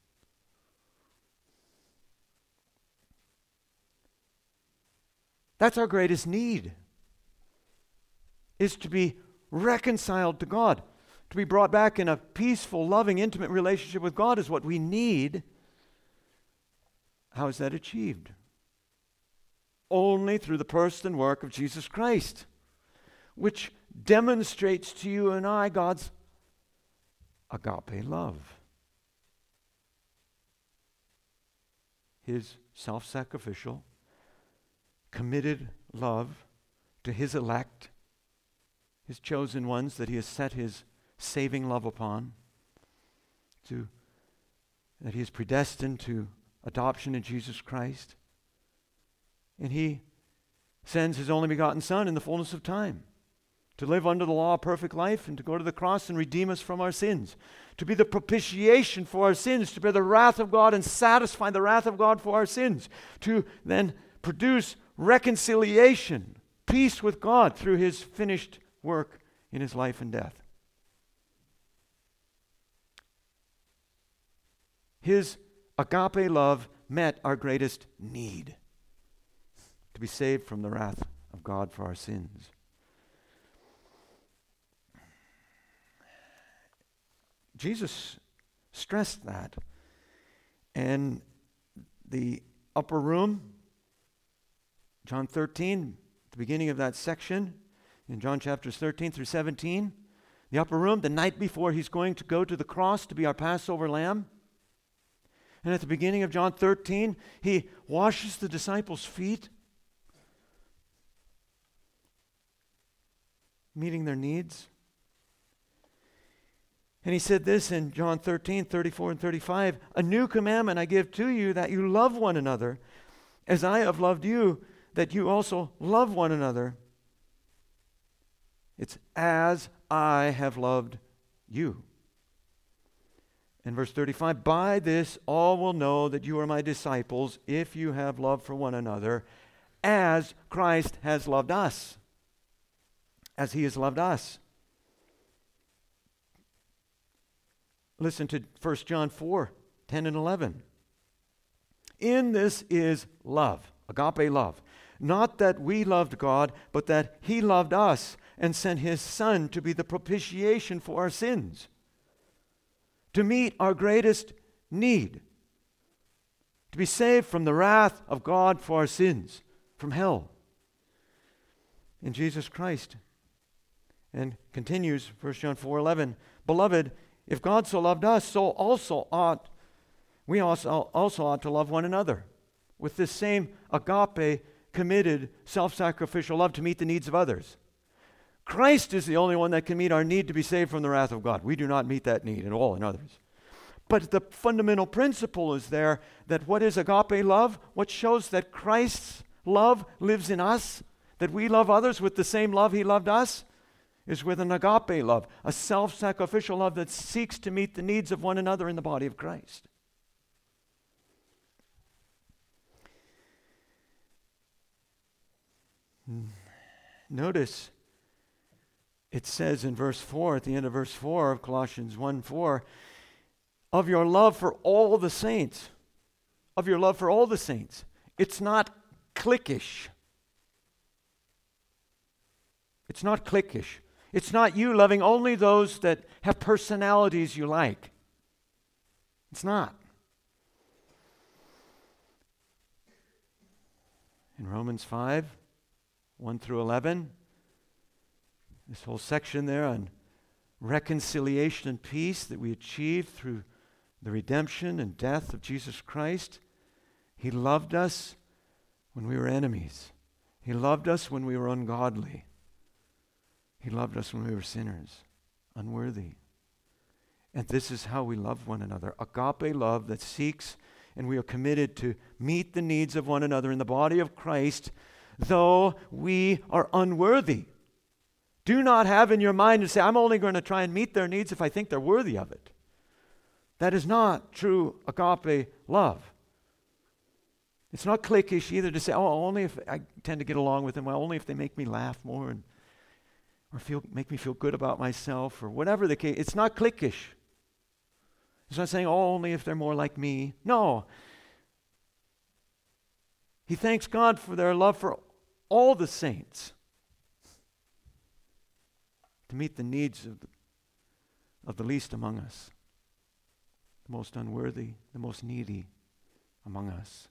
That's our greatest need, is to be reconciled to God. To be brought back in a peaceful, loving, intimate relationship with God is what we need. How is that achieved? Only through the person and work of Jesus Christ, which demonstrates to you and I God's agape love. His self-sacrificial, committed love to His elect, His chosen ones that He has set His saving love upon, that He is predestined to adoption in Jesus Christ. And He sends His only begotten Son in the fullness of time to live under the law of perfect life and to go to the cross and redeem us from our sins, to be the propitiation for our sins, to bear the wrath of God and satisfy the wrath of God for our sins, to then produce reconciliation, peace with God through His finished work in His life and death. His agape love met our greatest need, to be saved from the wrath of God for our sins. Jesus stressed that. And the upper room, John 13, the beginning of that section, in John chapters 13 through 17, the upper room, the night before he's going to go to the cross to be our Passover lamb. And at the beginning of John 13, he washes the disciples' feet, meeting their needs. And he said this in John 13, 34 and 35, "A new commandment I give to you, that you love one another, as I have loved you, that you also love one another." It's as I have loved you. In verse 35, "By this all will know that you are my disciples, if you have love for one another, as Christ has loved us." As he has loved us. Listen to 1 John 4, 10 and 11. "In this is love," agape love, "not that we loved God, but that he loved us and sent his Son to be the propitiation for our sins, to meet our greatest need, to be saved from the wrath of God for our sins, from hell, in Jesus Christ." And continues, 1 John 4:11, "Beloved, if God so loved us, so also ought we also ought to love one another with this same agape, committed, self-sacrificial love to meet the needs of others." Christ is the only one that can meet our need to be saved from the wrath of God. We do not meet that need at all in others. But the fundamental principle is there that what is agape love? What shows that Christ's love lives in us, that we love others with the same love he loved us, is with an agape love, a self-sacrificial love that seeks to meet the needs of one another in the body of Christ. Notice it says in verse 4, at the end of verse 4 of Colossians 1:4, "Of your love for all the saints." Of your love for all the saints. It's not cliquish. It's not cliquish. It's not you loving only those that have personalities you like. It's not. In Romans 5, 1 through 11, this whole section there on reconciliation and peace that we achieve through the redemption and death of Jesus Christ. He loved us when we were enemies. He loved us when we were ungodly. He loved us when we were sinners, unworthy. And this is how we love one another. Agape love that seeks, and we are committed to meet the needs of one another in the body of Christ, though we are unworthy. Do not have in your mind and say, I'm only going to try and meet their needs if I think they're worthy of it. That is not true agape love. It's not cliquish either to say, only if I tend to get along with them, well, only if they make me laugh more or make me feel good about myself, or whatever the case. It's not cliquish. It's not saying, only if they're more like me. No. He thanks God for their love for all the saints, to meet the needs of the least among us, the most unworthy, the most needy among us.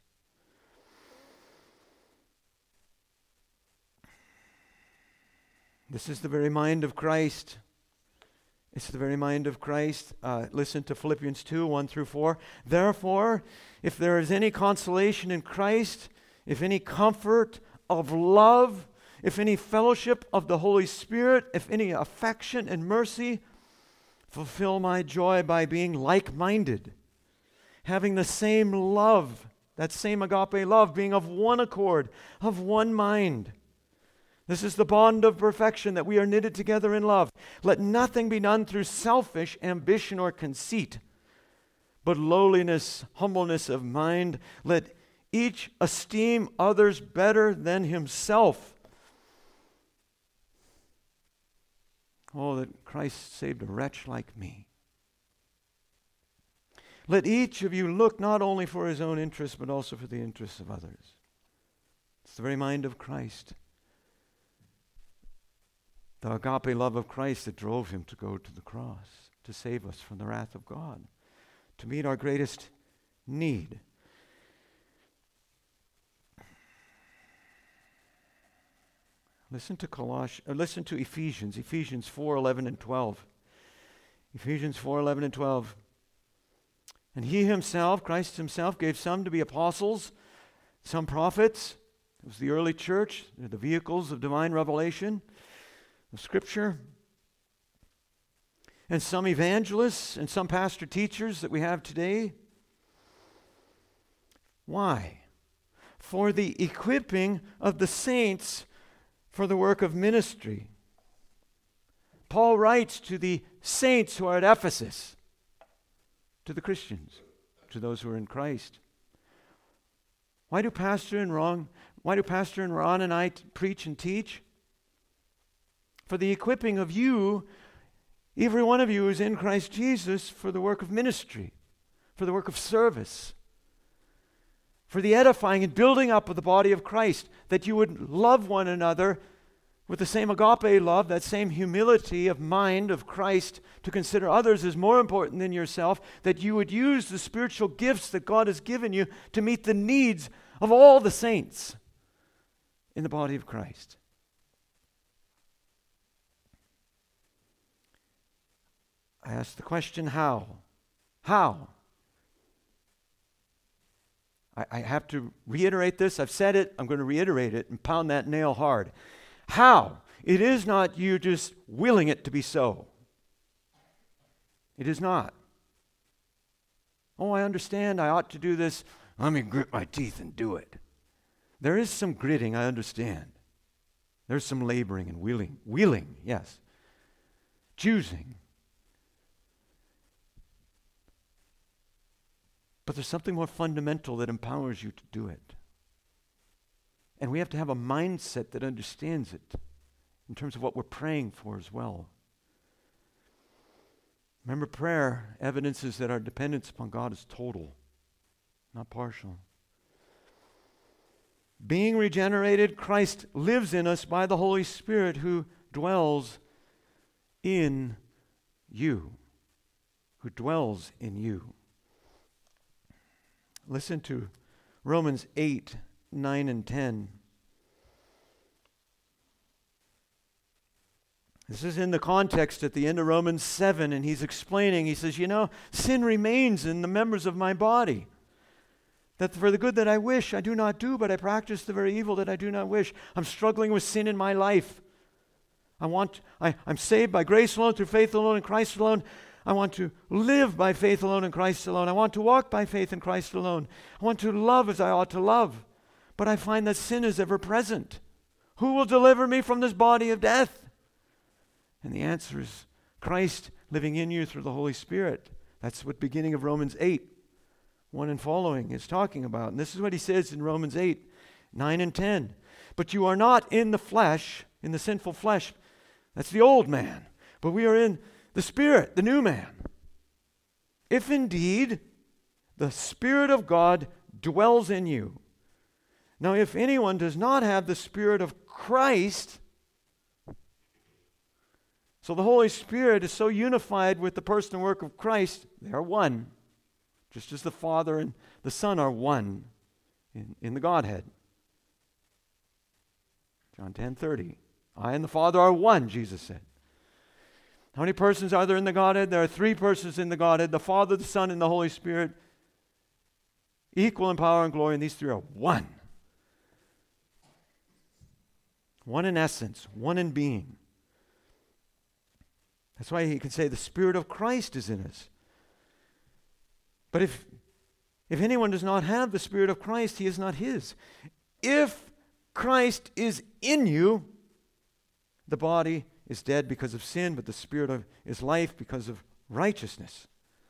This is the very mind of Christ. It's the very mind of Christ. Listen to Philippians 2, 1 through 4. "Therefore, if there is any consolation in Christ, if any comfort of love, if any fellowship of the Holy Spirit, if any affection and mercy, fulfill my joy by being like-minded, having the same love," that same agape love, "being of one accord, of one mind. This is the bond of perfection, that we are knitted together in love. Let nothing be done through selfish ambition or conceit, but lowliness, humbleness of mind. Let each esteem others better than himself." Oh, that Christ saved a wretch like me. "Let each of you look not only for his own interests, but also for the interests of others." It's the very mind of Christ. The agape love of Christ that drove him to go to the cross, to save us from the wrath of God, to meet our greatest need. Listen to Ephesians 4:11 and 12. Ephesians 4:11 and 12. And he himself, Christ himself, gave some to be apostles, some prophets. It was the early church. They're the vehicles of divine revelation, of Scripture. And some evangelists and some pastor teachers that we have today. Why? For the equipping of the saints for the work of ministry. Paul writes to the saints who are at Ephesus, to the Christians, to those who are in Christ. Why do Pastor and Ron and I preach and teach? For the equipping of you, every one of you who is in Christ Jesus, for the work of ministry, for the work of service, for the edifying and building up of the body of Christ, that you would love one another with the same agape love, that same humility of mind of Christ, to consider others as more important than yourself, that you would use the spiritual gifts that God has given you to meet the needs of all the saints in the body of Christ. I ask the question, how? How? I have to reiterate this. I've said it. I'm going to reiterate it and pound that nail hard. How? It is not you just willing it to be so. It is not. Oh, I understand. I ought to do this. Let me grit my teeth and do it. There is some gritting, I understand. There's some laboring and willing, yes. Choosing. But there's something more fundamental that empowers you to do it. And we have to have a mindset that understands it in terms of what we're praying for as well. Remember, prayer evidences that our dependence upon God is total, not partial. Being regenerated, Christ lives in us by the Holy Spirit who dwells in you. Who dwells in you. Listen to Romans 8, 9, and 10. This is in the context at the end of Romans 7, and he's explaining, he says, sin remains in the members of my body. That for the good that I wish, I do not do, but I practice the very evil that I do not wish. I'm struggling with sin in my life. I'm saved by grace alone, through faith alone, in Christ alone. I want to live by faith alone in Christ alone. I want to walk by faith in Christ alone. I want to love as I ought to love. But I find that sin is ever present. Who will deliver me from this body of death? And the answer is Christ living in you through the Holy Spirit. That's what beginning of Romans 8, 1 and following is talking about. And this is what he says in Romans 8, 9 and 10. But you are not in the flesh, in the sinful flesh. That's the old man. But we are in the Spirit, the new man. If indeed the Spirit of God dwells in you. Now, if anyone does not have the Spirit of Christ, so the Holy Spirit is so unified with the person and work of Christ, they are one. Just as the Father and the Son are one in the Godhead. John 10:30. I and the Father are one, Jesus said. How many persons are there in the Godhead? There are 3 persons in the Godhead, the Father, the Son, and the Holy Spirit, equal in power and glory, and these 3 are one. One in essence, one in being. That's why he can say the Spirit of Christ is in us. But if anyone does not have the Spirit of Christ, he is not his. If Christ is in you, the body is dead because of sin, but the Spirit is life because of righteousness.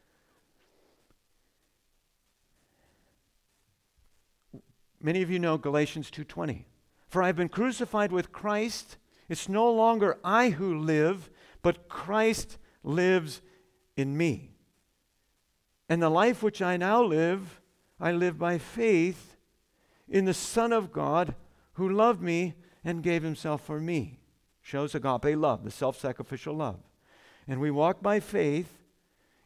Many of you know Galatians 2:20. For I have been crucified with Christ. It's no longer I who live, but Christ lives in me. And the life which I now live, I live by faith in the Son of God who loved me and gave himself for me. Shows agape love, the self-sacrificial love. And we walk by faith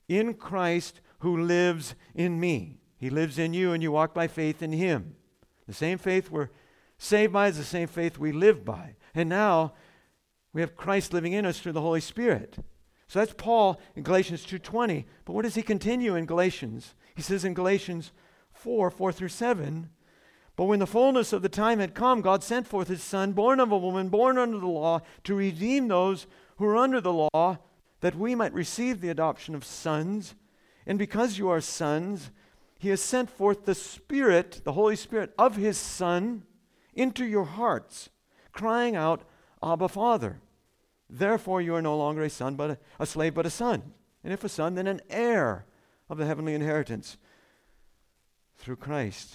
in Christ who lives in me. He lives in you, and you walk by faith in him. The same faith we're saved by is the same faith we live by. And now we have Christ living in us through the Holy Spirit. So that's Paul in Galatians 2:20. But what does he continue in Galatians? He says in Galatians 4:4-7, but when the fullness of the time had come, God sent forth his Son, born of a woman, born under the law, to redeem those who are under the law, that we might receive the adoption of sons. And because you are sons, he has sent forth the Spirit, the Holy Spirit of his Son, into your hearts, crying out, Abba, Father. Therefore you are no longer a son, but a slave, but a son. And if a son, then an heir of the heavenly inheritance through Christ.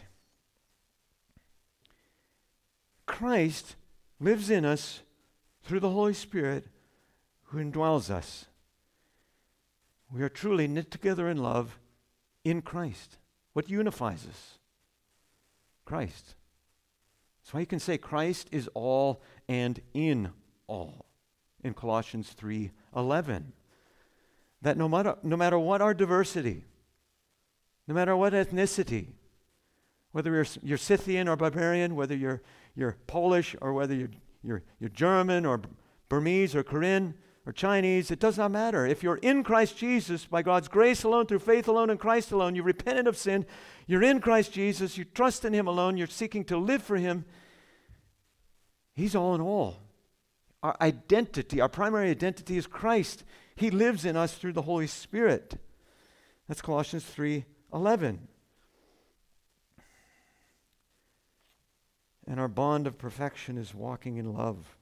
Christ lives in us through the Holy Spirit who indwells us. We are truly knit together in love in Christ. What unifies us? Christ. That's why you can say Christ is all and in all in Colossians 3:11. That no matter what our diversity, no matter what ethnicity, whether you're Scythian or barbarian, whether you're Polish or whether you're German or Burmese or Korean or Chinese, it does not matter. If you're in Christ Jesus, by God's grace alone, through faith alone, in Christ alone, you repented of sin, you're in Christ Jesus, you trust in him alone, you're seeking to live for him, he's all in all. Our identity, our primary identity is Christ. He lives in us through the Holy Spirit. That's Colossians 3:11. And our bond of perfection is walking in love.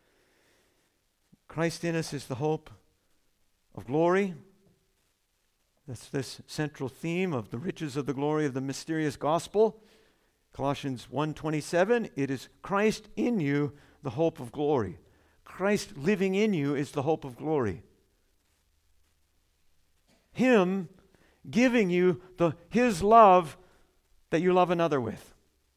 Christ in us is the hope of glory. That's this central theme of the riches of the glory of the mysterious gospel. Colossians 1:27, it is Christ in you, the hope of glory. Christ living in you is the hope of glory. Him giving you his love that you love another with.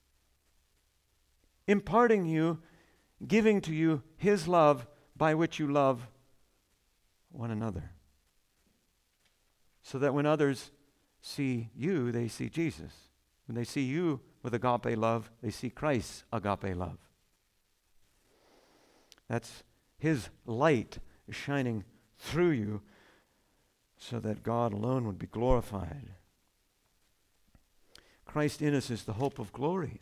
Imparting you, giving to you his love by which you love one another. So that when others see you, they see Jesus. When they see you with agape love, they see Christ's agape love. That's his light shining through you so that God alone would be glorified. Christ in us is the hope of glory.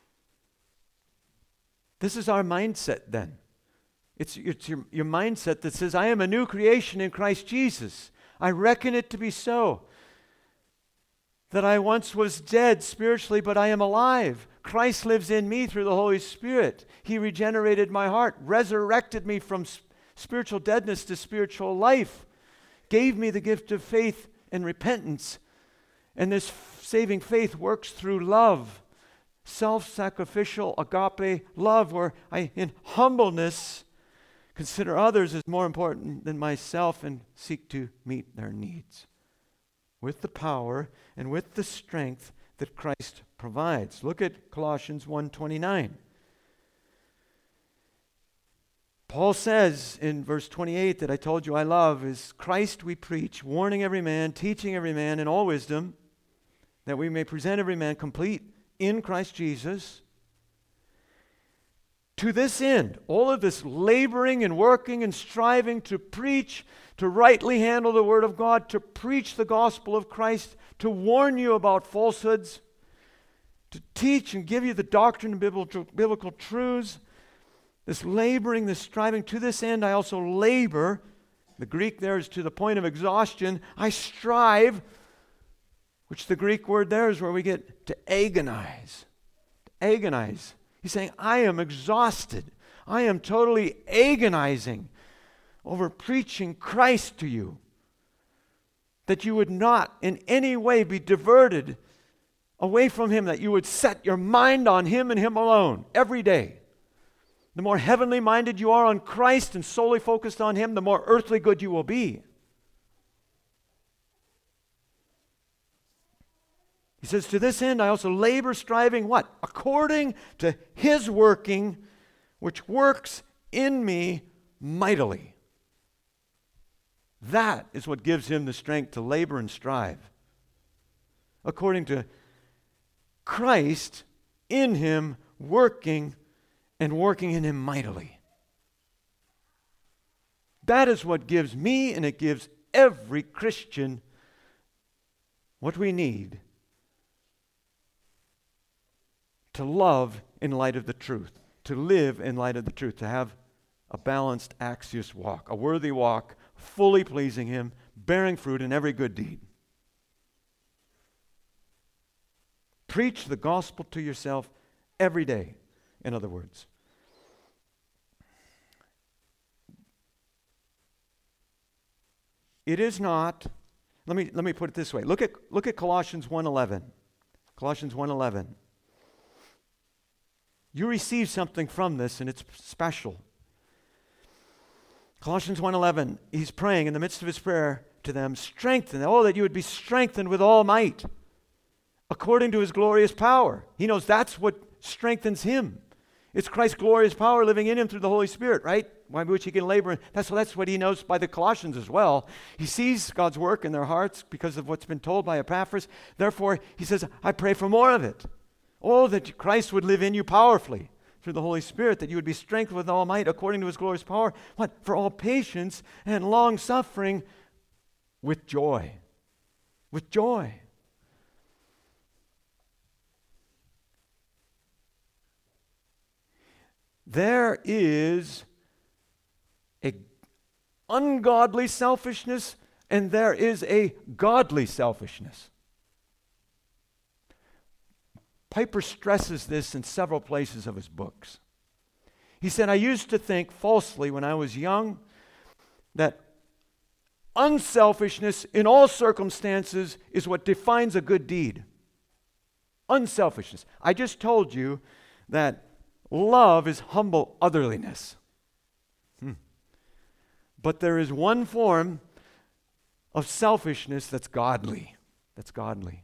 This is our mindset then. It's your mindset that says, I am a new creation in Christ Jesus. I reckon it to be so. That I once was dead spiritually, but I am alive. Christ lives in me through the Holy Spirit. He regenerated my heart, resurrected me from spiritual deadness to spiritual life, gave me the gift of faith and repentance. And this saving faith works through love, self-sacrificial agape love, where I, in humbleness, consider others as more important than myself and seek to meet their needs with the power and with the strength that Christ provides. Look at Colossians 1:29. Paul says in verse 28 that I told you I love, is Christ we preach, warning every man, teaching every man in all wisdom, that we may present every man complete in Christ Jesus. To this end, all of this laboring and working and striving to preach, to rightly handle the Word of God, to preach the gospel of Christ, to warn you about falsehoods, to teach and give you the doctrine of biblical truths, this laboring, this striving, to this end I also labor. The Greek there is to the point of exhaustion. I strive, which the Greek word there is where we get to agonize. To agonize. He's saying, I am exhausted. I am totally agonizing over preaching Christ to you, that you would not in any way be diverted away from him, that you would set your mind on him and him alone every day. The more heavenly minded you are on Christ and solely focused on him, the more earthly good you will be. He says, to this end I also labor, striving, what? According to his working, which works in me mightily. That is what gives him the strength to labor and strive, according to Christ in him, working and working in him mightily. That is what gives me, and it gives every Christian what we need to love in light of the truth, to live in light of the truth, to have a balanced axios walk, a worthy walk, fully pleasing him, bearing fruit in every good deed. Preach the gospel to yourself every day, in other words. It is not, let me put it this way. Look at Colossians 1:11. Colossians 1:11. You receive something from this, and it's special. Colossians 1:11, he's praying in the midst of his prayer to them, strengthen, oh, that you would be strengthened with all might, according to his glorious power. He knows that's what strengthens him. It's Christ's glorious power living in him through the Holy Spirit, right? By which he can labor. That's what he knows by the Colossians as well. He sees God's work in their hearts because of what's been told by Epaphras. Therefore, he says, I pray for more of it. Oh, that Christ would live in you powerfully through the Holy Spirit, that you would be strengthened with all might according to his glorious power. What? For all patience and long suffering with joy. With joy. There is a ungodly selfishness, and there is a godly selfishness. Piper stresses this in several places of his books. He said, I used to think falsely when I was young that unselfishness in all circumstances is what defines a good deed. Unselfishness. I just told you that love is humble otherliness. But there is one form of selfishness that's godly. That's godly.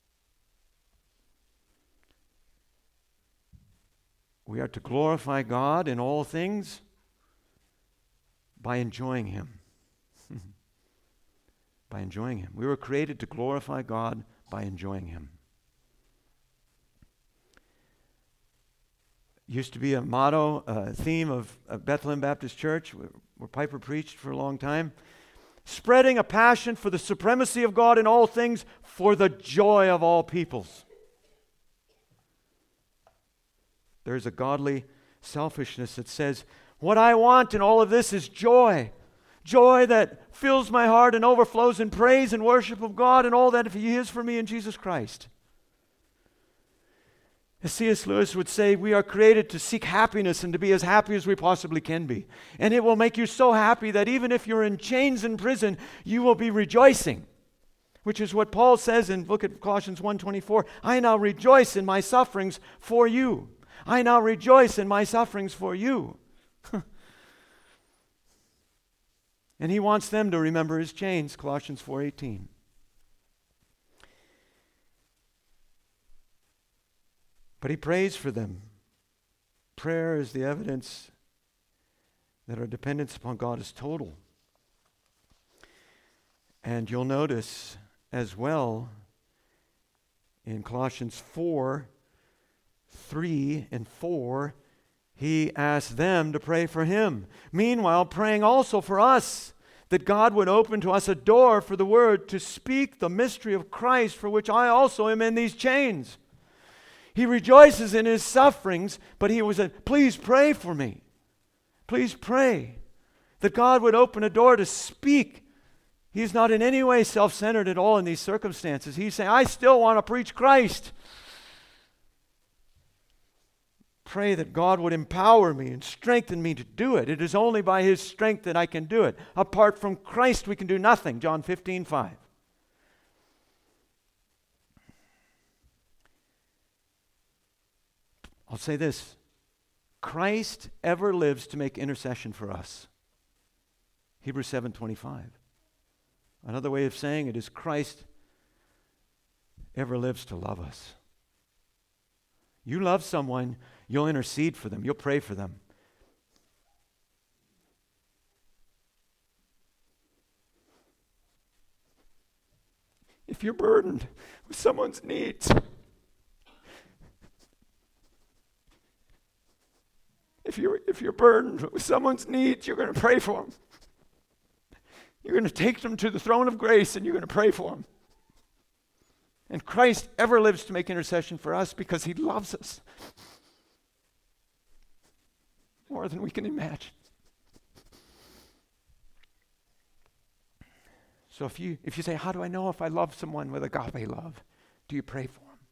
We are to glorify God in all things by enjoying him. By enjoying him. We were created to glorify God by enjoying him. Used to be a motto, a theme of Bethlehem Baptist Church, where Piper preached for a long time. Spreading a passion for the supremacy of God in all things for the joy of all peoples. There's a godly selfishness that says, what I want in all of this is joy. Joy that fills my heart and overflows in praise and worship of God and all that he is for me in Jesus Christ. As C.S. Lewis would say, we are created to seek happiness and to be as happy as we possibly can be. And it will make you so happy that even if you're in chains in prison, you will be rejoicing. Which is what Paul says in, look at Colossians 1:24, I now rejoice in my sufferings for you. I now rejoice in my sufferings for you. And he wants them to remember his chains, Colossians 4:18. But he prays for them. Prayer is the evidence that our dependence upon God is total. And you'll notice as well in Colossians 4:3 and 4, he asked them to pray for him. Meanwhile, praying also for us, that God would open to us a door for the word to speak the mystery of Christ, for which I also am in these chains. He rejoices in his sufferings, but he was please pray for me. Please pray that God would open a door to speak. He's not in any way self-centered at all in these circumstances. He's saying, I still want to preach Christ. Pray that God would empower me and strengthen me to do it. It is only by his strength that I can do it. Apart from Christ, we can do nothing. John 15:5. I'll say this. Christ ever lives to make intercession for us. Hebrews 7:25. Another way of saying it is Christ ever lives to love us. You love someone, you'll intercede for them. You'll pray for them. if you're burdened with someone's needs, if you're burdened with someone's needs, you're going to pray for them. You're going to take them to the throne of grace and you're going to pray for them. And Christ ever lives to make intercession for us because he loves us more than we can imagine. So if you say, how do I know if I love someone with agape love? Do you pray for them?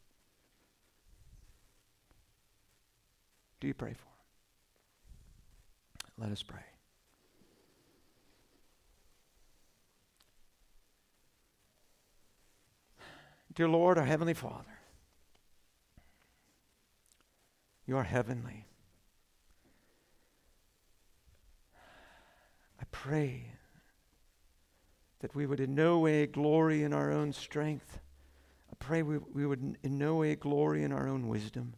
Do you pray for them? Let us pray. Dear Lord, our Heavenly Father, you are heavenly. I pray that we would in no way glory in our own strength. I pray we would in no way glory in our own wisdom.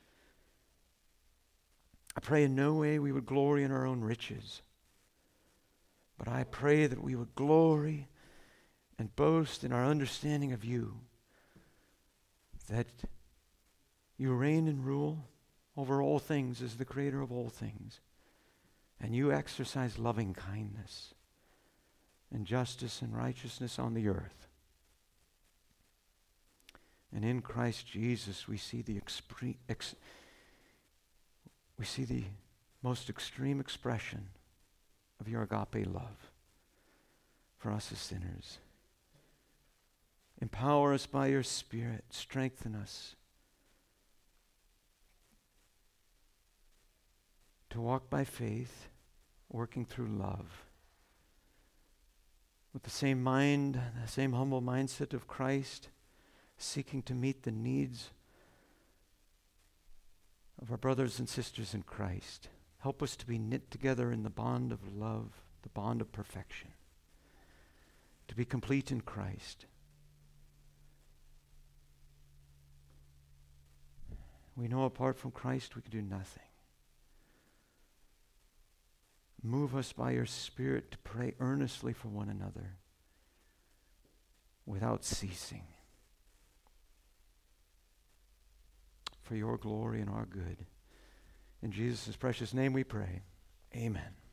I pray in no way we would glory in our own riches. But I pray that we would glory and boast in our understanding of you, that you reign and rule over all things as the creator of all things, and you exercise loving kindness and justice and righteousness on the earth. And in Christ Jesus we see the most extreme expression of your agape love for us as sinners. Empower us by your Spirit. Strengthen us to walk by faith, working through love, with the same mind, the same humble mindset of Christ, seeking to meet the needs of our brothers and sisters in Christ. Help us to be knit together in the bond of love, the bond of perfection, to be complete in Christ. We know apart from Christ we can do nothing. Move us by your Spirit to pray earnestly for one another without ceasing, for your glory and our good. In Jesus' precious name we pray. Amen.